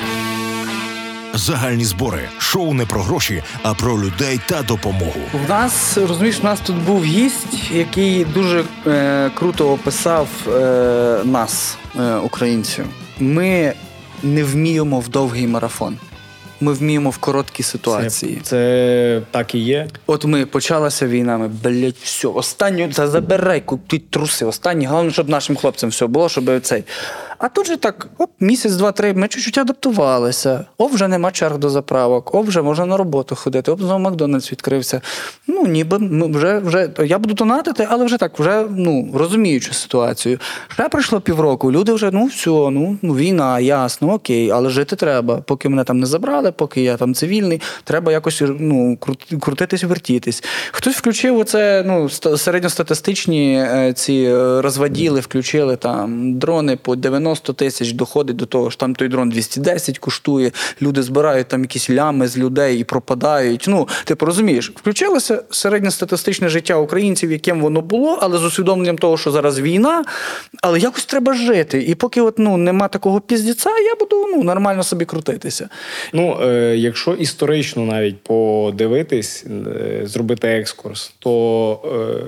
Загальні збори. Шоу не про гроші, а про людей та допомогу. В нас, розумієш, у нас тут був гість, який дуже е, круто описав е, нас, е, українців. Ми не вміємо в довгий марафон. Ми вміємо в короткі ситуації. Це, це так і є. От ми, почалася війна, ми, блять, все, останню, це забирай, купи труси, останні, головне, щоб нашим хлопцям все було, щоб цей... А тут же так, оп, місяць, два, три, ми чуть-чуть адаптувалися. О, вже нема черг до заправок, о, вже можна на роботу ходити, о, знову Макдональдс відкрився. Ну, ніби, ми вже, вже, я буду донатити, але вже так, вже, ну, розуміючи ситуацію. Ще пройшло півроку, люди вже, ну, все, ну, ну, війна, ясно, окей, але жити треба. Поки мене там не забрали, поки я там цивільний, треба якось, ну, крутитись, вертітись. Хтось включив оце, ну, середньостатистичні ці розводіли, включили там дрони по дев'яносто тисяч, доходить до того, що там той дрон двісті десять коштує, люди збирають там якісь лями з людей і пропадають. Ну, ти порозумієш, включилося середньостатистичне життя українців, яким воно було, але з усвідомленням того, що зараз війна, але якось треба жити. І поки от, ну, нема такого піздіця, я буду, ну, нормально собі крутитися. Ну, е, якщо історично навіть подивитись, е, зробити екскурс, то е,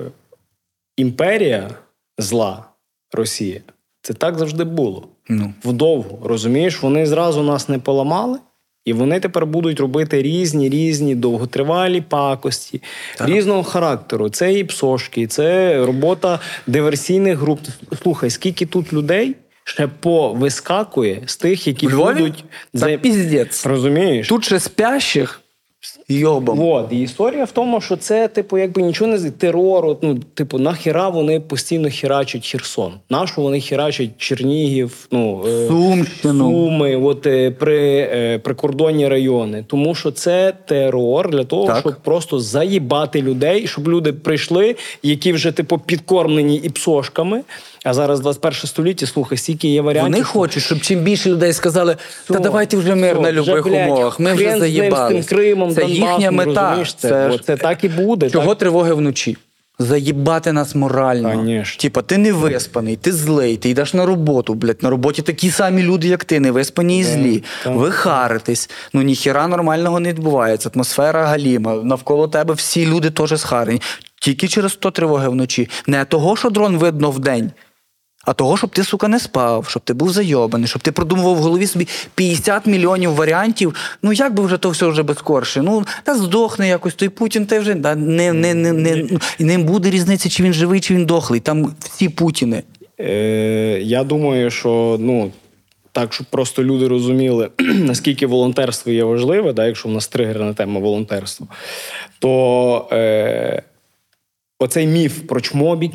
імперія зла, Росія, це так завжди було. Ну. Вдовго, розумієш? Вони зразу нас не поламали, і вони тепер будуть робити різні-різні довготривалі пакості, так. різного характеру. Це і псошки, це робота диверсійних груп. Слухай, скільки тут людей ще повискакує з тих, які будуть... Це піздець. Розумієш? Тут ще спящих йобом. Вот. І історія в тому, що це, типу, якби нічого не... Терор, ну, типу, нахіра вони постійно херачать Херсон. Нашу вони херачать Чернігів, ну, Сумщину. Суми, от, при, прикордонні райони. Тому що це терор для того, так. щоб просто заїбати людей, щоб люди прийшли, які вже, типу, підкормлені і псошками. А зараз двадцять перше століття, слухай, стільки є варіантів. Вони хочуть, щоб чим більше людей сказали, та давайте вже мир на любих умовах, ми вже заїбали. Це їхня мета. Це, це, ж... це так і буде. Чого так? тривоги вночі? Заїбати нас морально. Конечно. Типа, ти не виспаний, ти злий, ти йдеш на роботу, блядь, на роботі такі самі люди, як ти, не виспані і злі. Так. Ви харитесь. Ну, ніхіра нормального не відбувається. Атмосфера галіма. Навколо тебе всі люди теж схарені. Тільки через то тривоги вночі. Не того, що дрон видно вдень, а того, щоб ти, сука, не спав, щоб ти був зайобаний, щоб ти продумував в голові собі п'ятдесят мільйонів варіантів. Ну, як би вже то все вже безкорше? Ну, та здохне якось той Путін, та вже да, не, не, не, не, не буде різниці, чи він живий, чи він дохлий. Там всі Путіни. Е, я думаю, що, ну, так, щоб просто люди розуміли, наскільки волонтерство є важливе, да, якщо в нас тригерна тема волонтерства, то е, оцей міф про чмобіків,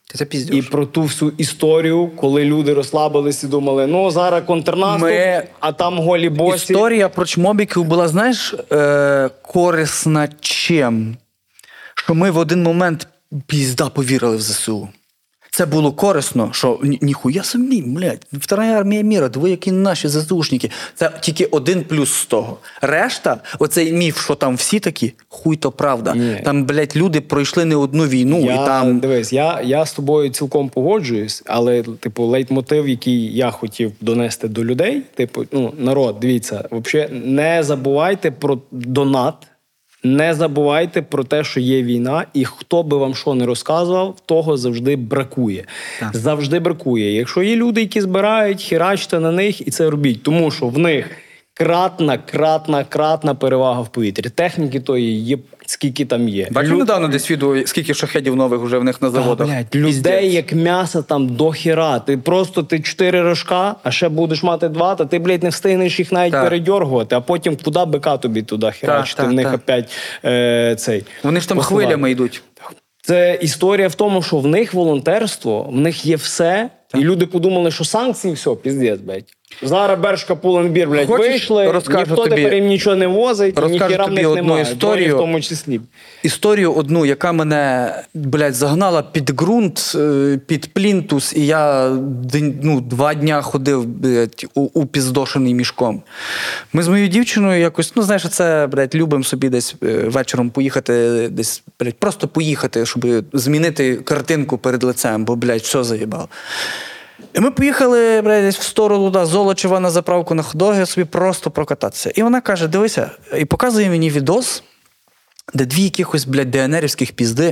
Це піздюш. І про ту всю історію, коли люди розслабились і думали, ну, зараз контрнаступ, Ми... а там голі босі. Історія про чмобіків була, знаєш, е- корисна чим? Що ми в один момент пізда повірили в ЗСУ. Це було корисно, що ні, ніхуя самі, блядь, Вторая армія міра, диви, які наші ЗСУшники. Це тільки один плюс з того. Решта, оцей міф, що там всі такі, хуй то правда. Ні. Там, блядь, люди пройшли не одну війну я, і там... Дивись, я, я з тобою цілком погоджуюсь, але, типу, лейтмотив, який я хотів донести до людей, типу, ну, народ, дивіться, взагалі не забувайте про донат, не забувайте про те, що є війна, і хто би вам що не розказував, того завжди бракує. Так. Завжди бракує. Якщо є люди, які збирають, херачте на них і це робіть. Тому що в них кратна, кратна, кратна перевага в повітрі. Техніки тої є, скільки там є. Бачив Люд... недавно десь відео, скільки шахедів нових вже в них на заводах. Та, блядь, людей як м'яса там до хіра. Ти просто ти чотири рожка, а ще будеш мати два, та ти, блядь, не встигнеш їх навіть так. передьоргувати, а потім куди бика тобі туди херачити, в них так. опять е, цей. Вони ж там посилати. Хвилями йдуть. Це історія в тому, що в них волонтерство, в них є все, так. і люди подумали, що санкції, все, піздець, блядь. Зараз Бершка, Пуленбір, блядь, Хочеш, вийшли, ніхто тобі, тепер їм нічого не возить, ніхіра в них немає, історію, в тому числі. Історію одну, яка мене, блядь, загнала під ґрунт, під плінтус, і я ну, два дня ходив, блядь, упіздошений мішком. Ми з моєю дівчиною якось, ну, знаєш, це, блядь, любимо собі десь вечором поїхати, десь, блядь, просто поїхати, щоб змінити картинку перед лицем, бо, блядь, все заїбало. І ми поїхали, блядь, в сторону да, Золочева на заправку на хот-доги, собі просто прокататися. І вона каже, дивися, і показує мені відос, де дві якихось, блядь, ДНРівських пізди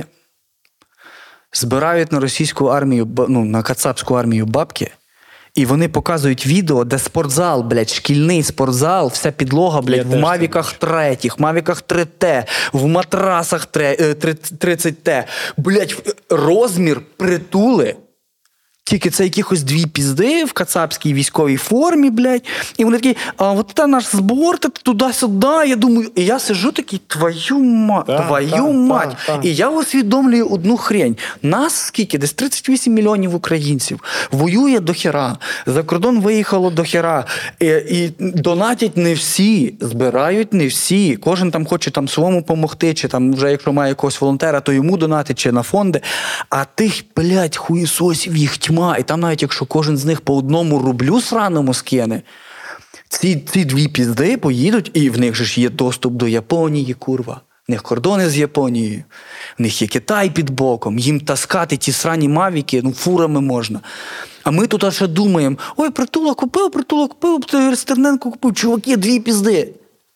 збирають на російську армію, ну, на кацапську армію бабки, і вони показують відео, де спортзал, блядь, шкільний спортзал, вся підлога, блядь, Я в мавіках третіх, мавіках три Т, в матрасах тридцять Т. Блядь, розмір притули. Тільки це якихось дві пізди в кацапській військовій формі, блядь. І вони такі, а от це наш збор, туди-сюди. Я думаю, і я сиджу такий, твою мать, та, твою та, мать. Та, та. І я усвідомлюю одну хрень. Нас скільки? Десь тридцять вісім мільйонів українців. Воює до хера. За кордон виїхало до хера. І, і донатять не всі, збирають не всі. Кожен там хоче там своєму помогти, чи там вже якщо має якогось волонтера, то йому донатить, чи на фонди. А тих, блядь, хуєсосів їх тьма. І там навіть якщо кожен з них по одному рублю сраному скине, ці, ці дві пізди поїдуть, і в них же ж є доступ до Японії, курва. В них кордони з Японією, в них є Китай під боком, їм таскати ті срані мавіки, ну фурами можна. А ми тут аж думаємо, ой, Притула купив, Притула купив, Стерненко купив, чуваки, дві пізди.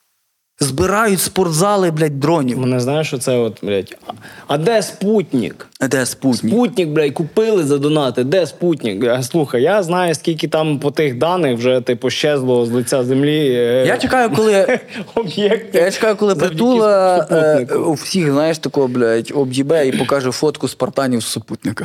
Збирають спортзали, блядь, дронів. Мене знаєш, що це от, блядь, а де Спутник? А де Спутник? Спутник, блядь, купили за донати, де Спутник? Слухай, я знаю, скільки там по тих даних вже, типу, щезло з лиця землі. Я чекаю, коли... об'єкти. Я чекаю, коли Притула е, у всіх, знаєш, такого, блядь, об'їбе і покаже фотку спартанів з Супутника.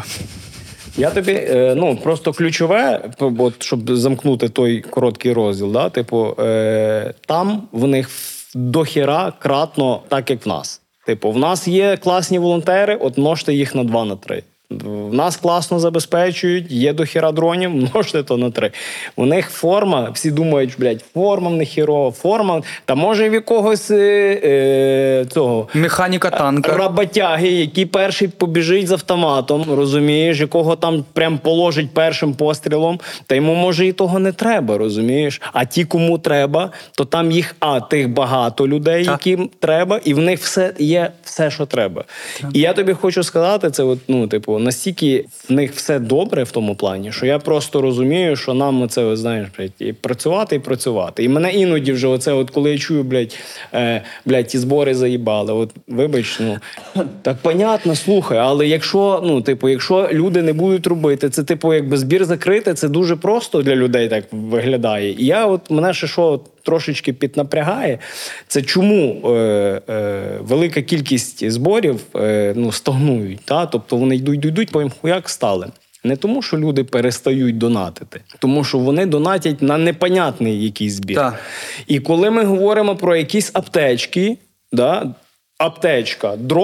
Я тобі, ну, просто ключове, от, щоб замкнути той короткий розділ, да, типу, е, там в них до хіра кратно так, як в нас. Типу, в нас є класні волонтери, от множте їх на два, на три. В нас класно забезпечують, є до хіра дронів, множте то на три. У них форма, всі думають, блядь, форма в них хірова, форма, та може в якогось е, е, цього... Механіка танка. Роботяги, який перший побіжить з автоматом, розумієш, якого там прям положить першим пострілом, та йому може і того не треба, розумієш? А ті, кому треба, то там їх, а, тих багато людей, так. яким треба, і в них все є все, що треба. Так. І я тобі хочу сказати, це от, ну, типу, настільки в них все добре в тому плані, що я просто розумію, що нам це, знаєш, блядь, і працювати, і працювати. І мене іноді вже оце, от коли я чую, блядь, е, блядь, ті збори заїбали, от, вибач, ну, так понятно, слухай, але якщо, ну, типу, якщо люди не будуть робити, це, типу, якби збір закрити, це дуже просто для людей так виглядає. І я, от, мене ще що трошечки піднапрягає, це чому е, е, велика кількість зборів е, ну, стагнують, та? Тобто вони йдуть, йдуть, потім хуяк стали. Не тому, що люди перестають донатити, тому що вони донатять на непонятний якийсь збір. Так. І коли ми говоримо про якісь аптечки, да, аптечка, дрон,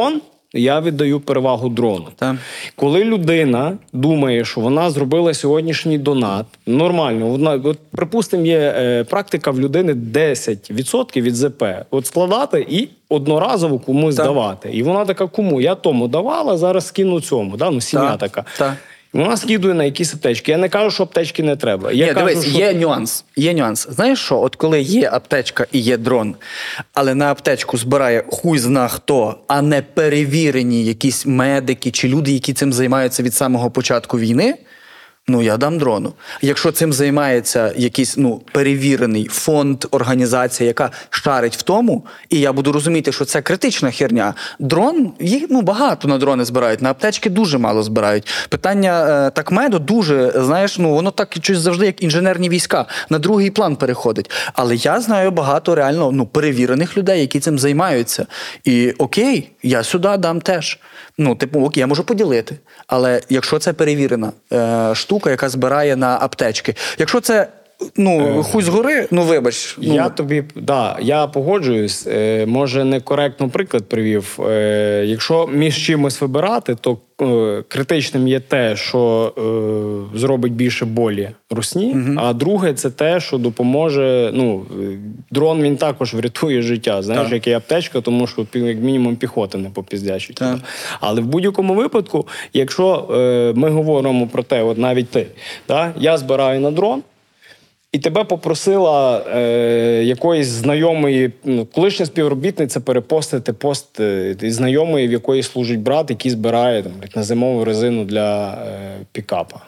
я віддаю перевагу дрону. Так. Коли людина думає, що вона зробила сьогоднішній донат, нормально, вона, от, припустимо, є е, практика в людини десять відсотків від зе пе. От складати і одноразово комусь Так. давати. І вона така, кому? Я тому давала, зараз скину цьому. Да? Ну, сім'я Так. така. Так. Вона скидує на якісь аптечки. Я не кажу, що аптечки не треба. Я Ні, кажу, дивись, що... є нюанс. Є нюанс. Знаєш що? От коли є аптечка і є дрон, але на аптечку збирає хуй зна хто, а не перевірені якісь медики чи люди, які цим займаються від самого початку війни, ну, я дам дрону. Якщо цим займається якийсь, ну, перевірений фонд, організація, яка шарить в тому, і я буду розуміти, що це критична херня. Дрон, їх, ну, багато на дрони збирають, на аптечки дуже мало збирають. Питання е, такмеду дуже, знаєш, ну, воно так щось завжди, як інженерні війська, на другий план переходить. Але я знаю багато реально, ну, перевірених людей, які цим займаються. І окей, я сюди дам теж. Ну, типу, окей, я можу поділити. Але якщо це перевірена е, штука, яка збирає на аптечки. Якщо це, ну, хуй згори, ну, вибач. Ну, Я тобі, да, я погоджуюсь. Е, може, некоректно приклад привів. Е, якщо між чимось вибирати, то е, критичним є те, що е, зробить більше болі русні, угу. А друге, це те, що допоможе, ну, дрон, він також врятує життя, знаєш, так. Як і аптечка, тому що, як мінімум, піхота не попіздячить. Але в будь-якому випадку, якщо е, ми говоримо про те, от навіть ти, да, я збираю на дрон, і тебе попросила е, якоїсь знайомої, ну, колишня співробітниця перепостити пост е, знайомої, в якої служить брат, який збирає там, на зимову резину для е, пікапа.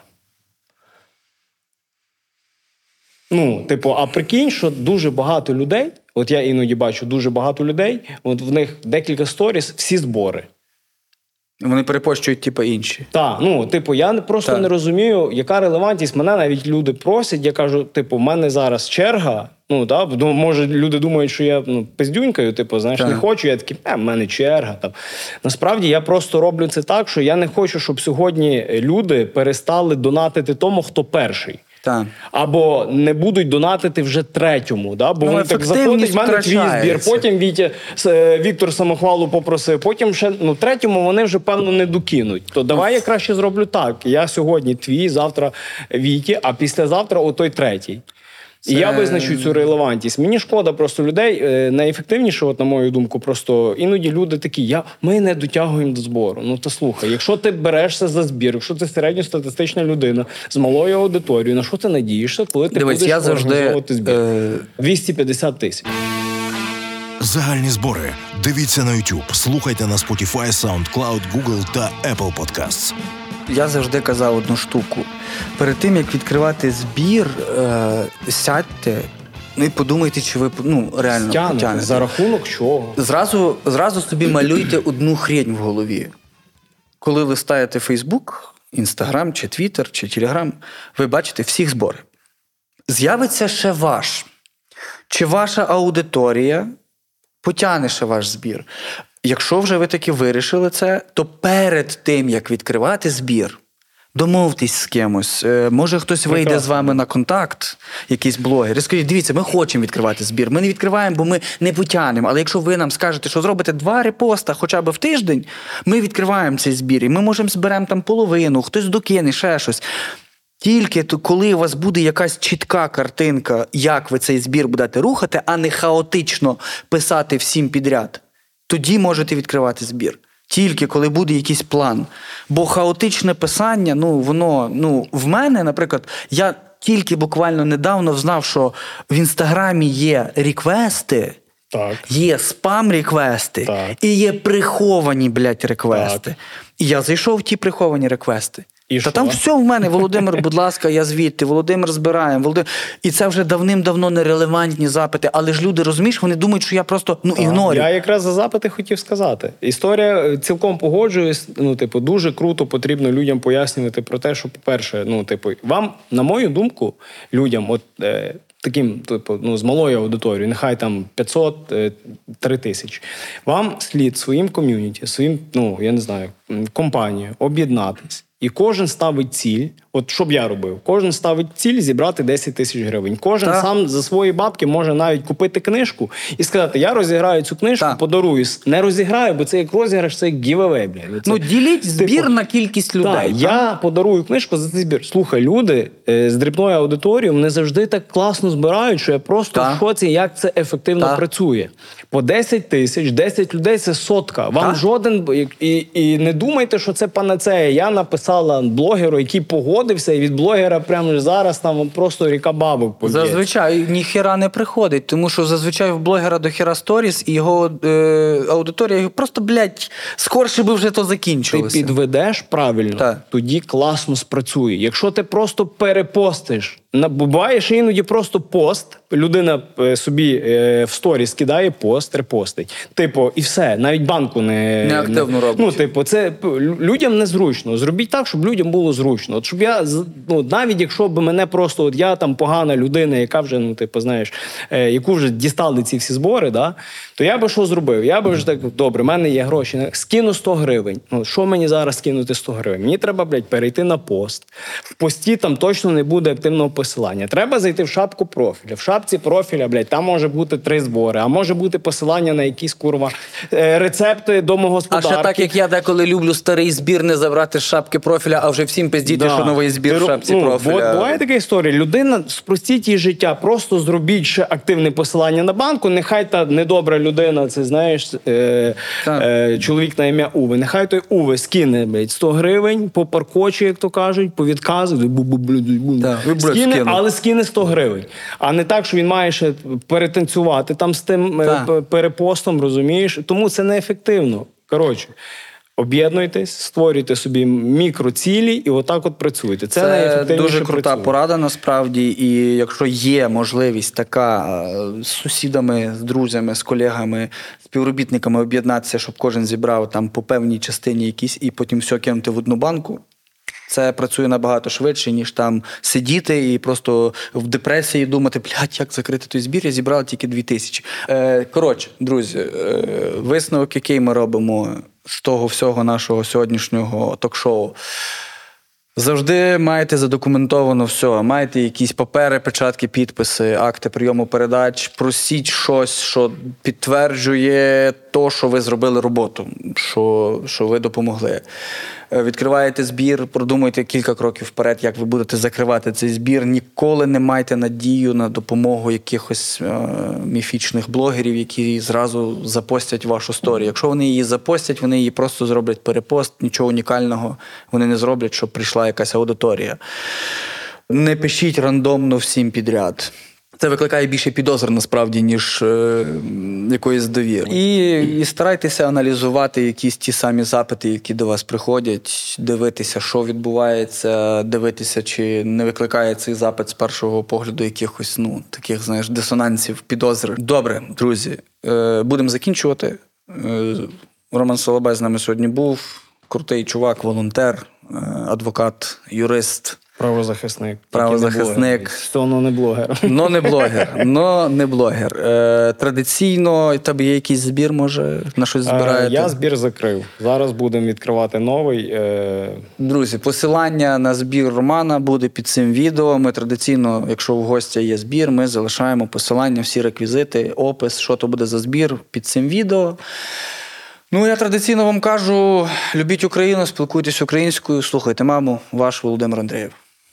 Ну, типу, а прикинь, що дуже багато людей, от я іноді бачу дуже багато людей, от в них декілька сторіс, всі збори. Вони перепощують, типу, інші. Так, ну, типу, я просто так. не розумію, яка релевантність. Мене навіть люди просять, я кажу, типу, в мене зараз черга, ну, так, може, люди думають, що я, ну, пиздюнькаю, типу, знаєш, так. не хочу, я такий, е, в мене черга, там. Насправді, я просто роблю це так, що я не хочу, щоб сьогодні люди перестали донатити тому, хто перший. Так. Або не будуть донатити вже третьому, да? Бо ну, вони так заходять, в мене твій збір, потім Вітя, Віктор Самохвалу попросив, потім ще, ну, третьому вони вже, певно, не докинуть. То давай я краще зроблю так, я сьогодні твій, завтра Віті, а післязавтра отой третій. Це... І я визначу цю релевантність. Мені шкода просто людей. Найефективніше, от, на мою думку, просто іноді люди такі, я, ми не дотягуємо до збору. Ну, то слухай, якщо ти берешся за збір, якщо ти середньостатистична людина з малою аудиторією, на що ти надієшся, коли ти Дивись, будеш я завжди, організовувати збір? Е... двісті п'ятдесят тисяч. Загальні збори. Дивіться на YouTube, слухайте на Spotify, SoundCloud, Google та Apple Podcasts. Я завжди казав одну штуку. Перед тим, як відкривати збір, е, сядьте, ну і подумайте, чи ви, ну, реально Стягнете. потягнете. За рахунок чого? Зразу, зразу собі малюйте одну хрень в голові. Коли ви ставите Facebook, Instagram, чи Twitter, чи Telegram, ви бачите всіх збори. З'явиться ще ваш. Чи ваша аудиторія потягне ще ваш збір. Якщо вже ви таки вирішили це, то перед тим, як відкривати збір, домовтесь з кимось. Може, хтось вийде Прекрасно. з вами на контакт, якийсь блогер, і скажіть, дивіться, ми хочемо відкривати збір. Ми не відкриваємо, бо ми не потягнемо. Але якщо ви нам скажете, що зробите два репоста хоча б в тиждень, ми відкриваємо цей збір. І ми, можемо, зберемо там половину, хтось докине, ще щось. Тільки коли у вас буде якась чітка картинка, як ви цей збір будете рухати, а не хаотично писати всім підряд, тоді можете відкривати збір. Тільки коли буде якийсь план. Бо хаотичне писання, ну, воно, ну, в мене, наприклад, я тільки буквально недавно знав, що в Інстаграмі є реквести, так. є спам-реквести так. і є приховані, блядь, реквести. Так. І я зайшов в ті приховані реквести. І Та що? там все в мене, Володимир, будь ласка, я звідти, Володимир збираємо, Володимир... І це вже давним-давно нерелевантні запити, але ж люди, розумієш, вони думають, що я просто, ну, ігнорю. Я якраз за запити хотів сказати. Історія, цілком погоджуюсь, ну, типу, дуже круто потрібно людям пояснювати про те, що, по-перше, ну, типу, вам, на мою думку, людям, от, е, таким, типу, ну, з малою аудиторією, нехай там п'ятсот, три тисячі, вам слід своїм ком'юніті, своїм, ну, я не знаю, компанією об'єднатись І кожен ставить ціль, от що б я робив, кожен ставить ціль зібрати десять тисяч гривень. Кожен так. сам за свої бабки може навіть купити книжку і сказати, я розіграю цю книжку, так. подарую. Не розіграю, бо це як розіграш, це як гівевей, блядь. Це, ну, діліть збір типу, на кількість людей. Так, я подарую книжку за цей збір. Слухай, люди е, з дрібною аудиторією не завжди так класно збирають, що я просто так. в шоці, як це ефективно так. працює. По десять тисяч, десять людей – це сотка. Вам так? жоден... І, і не думайте, що це панацея. Я написала блогеру, який погодився, і від блогера прямо зараз там просто ріка бабок поб'є. Зазвичай ніхіра не приходить, тому що зазвичай в блогера до хіра сторіс, і його е, аудиторія просто, блядь, скорше би вже то закінчилося. Ти підведеш правильно, так. тоді класно спрацює. Якщо ти просто перепостиш, буває, що іноді просто пост, людина собі в сторіс кидає пост, репостить. Типу, і все, навіть банку не... Неактивно робить. Ну, типу, це людям незручно. Зробіть так, щоб людям було зручно. От щоб я, ну, навіть якщо б мене просто, от я там погана людина, яка вже, ну, типу, знаєш, яку вже дістали ці всі збори, да, то я би що зробив? Я би вже так, добре, в мене є гроші, скину сто гривень. Ну, що мені зараз скинути сто гривень? Мені треба, блядь, перейти на пост. В пості там точно не буде активного посилання. Треба зайти в шапку профіля. В шапці профіля, блядь, там може бути три збори, а може бути посилання на якісь, курва, рецепти домогосподарки. А ще так, як я деколи люблю старий збір не забрати з шапки профіля, а вже всім пиздіти, да. що новий збір в шапці ну, профіля. Буває така історія. Людина, спростіть їй життя, просто зробіть ще активне посилання на банку, нехай та недобра людина, це, знаєш, е, е, чоловік на ім'я Уве, нехай той Уве скине, блядь, сто гривень, по паркочі, як то кажуть, по відказу, скине, але скине сто гривень. А не так, що він має ще перетанцювати там з тим так. перепостом, розумієш? Тому це неефективно. Коротше, об'єднуйтесь, створюйте собі мікроцілі і отак от працюйте. Це, це дуже крута працює. порада, насправді. І якщо є можливість така з сусідами, з друзями, з колегами, співробітниками об'єднатися, щоб кожен зібрав там по певній частині якісь і потім все кинути в одну банку, це працює набагато швидше, ніж там сидіти і просто в депресії думати, блядь, як закрити той збір, я зібрав тільки дві тисячі. Е, коротше, друзі, е, висновок, який ми робимо з того всього нашого сьогоднішнього ток-шоу. Завжди маєте задокументовано все, маєте якісь папери, печатки, підписи, акти прийому передач, просіть щось, що підтверджує то, що ви зробили роботу, що, що ви допомогли. Відкриваєте збір, продумуйте кілька кроків вперед, як ви будете закривати цей збір. Ніколи не майте надію на допомогу якихось е, міфічних блогерів, які зразу запостять вашу сторію. Якщо вони її запостять, вони її просто зроблять перепост, нічого унікального вони не зроблять, щоб прийшла якась аудиторія. Не пишіть рандомно всім підряд. Це викликає більше підозр, насправді, ніж е, якоїсь довіри. І, і старайтеся аналізувати якісь ті самі запити, які до вас приходять, дивитися, що відбувається, дивитися, чи не викликає цей запит з першого погляду якихось, ну, таких, знаєш, дисонансів, підозр. Добре, друзі, е, будемо закінчувати. Е, Роман Солобай з нами сьогодні був. Крутий чувак, волонтер, е, адвокат, юрист. Правозахисник. Правозахисник. То, но не блогер. Но не блогер. Но не блогер. Е, традиційно, тебе є якийсь збір, може, на щось збираєте? Е, я збір закрив. Зараз будемо відкривати новий. Е... Друзі, посилання на збір Романа буде під цим відео. Ми традиційно, якщо у гостя є збір, ми залишаємо посилання, всі реквізити, опис, що то буде за збір під цим відео. Ну, я традиційно вам кажу, любіть Україну, спілкуйтесь українською, слухайте маму, ваш Володимир Андрієв.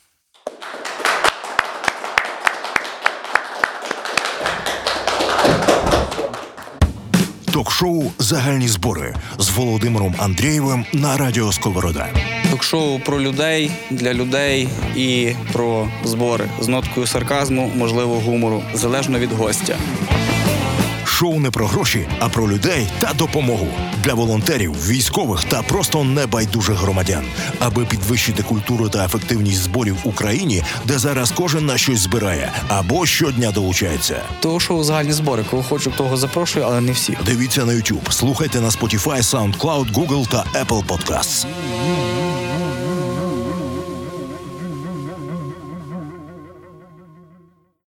Ток-шоу «Загальні збори» з Володимиром Андрієвим на радіо Сковорода. Ток-шоу про людей, для людей і про збори. З ноткою сарказму, можливо, гумору, залежно від гостя. Шоу не про гроші, а про людей та допомогу. Для волонтерів, військових та просто небайдужих громадян. Аби підвищити культуру та ефективність зборів в Україні, де зараз кожен на щось збирає або щодня долучається. То шоу «Загальні збори». Кого хочу, того запрошую, але не всіх. Дивіться на YouTube, слухайте на Spotify, SoundCloud, Google та Apple Podcasts.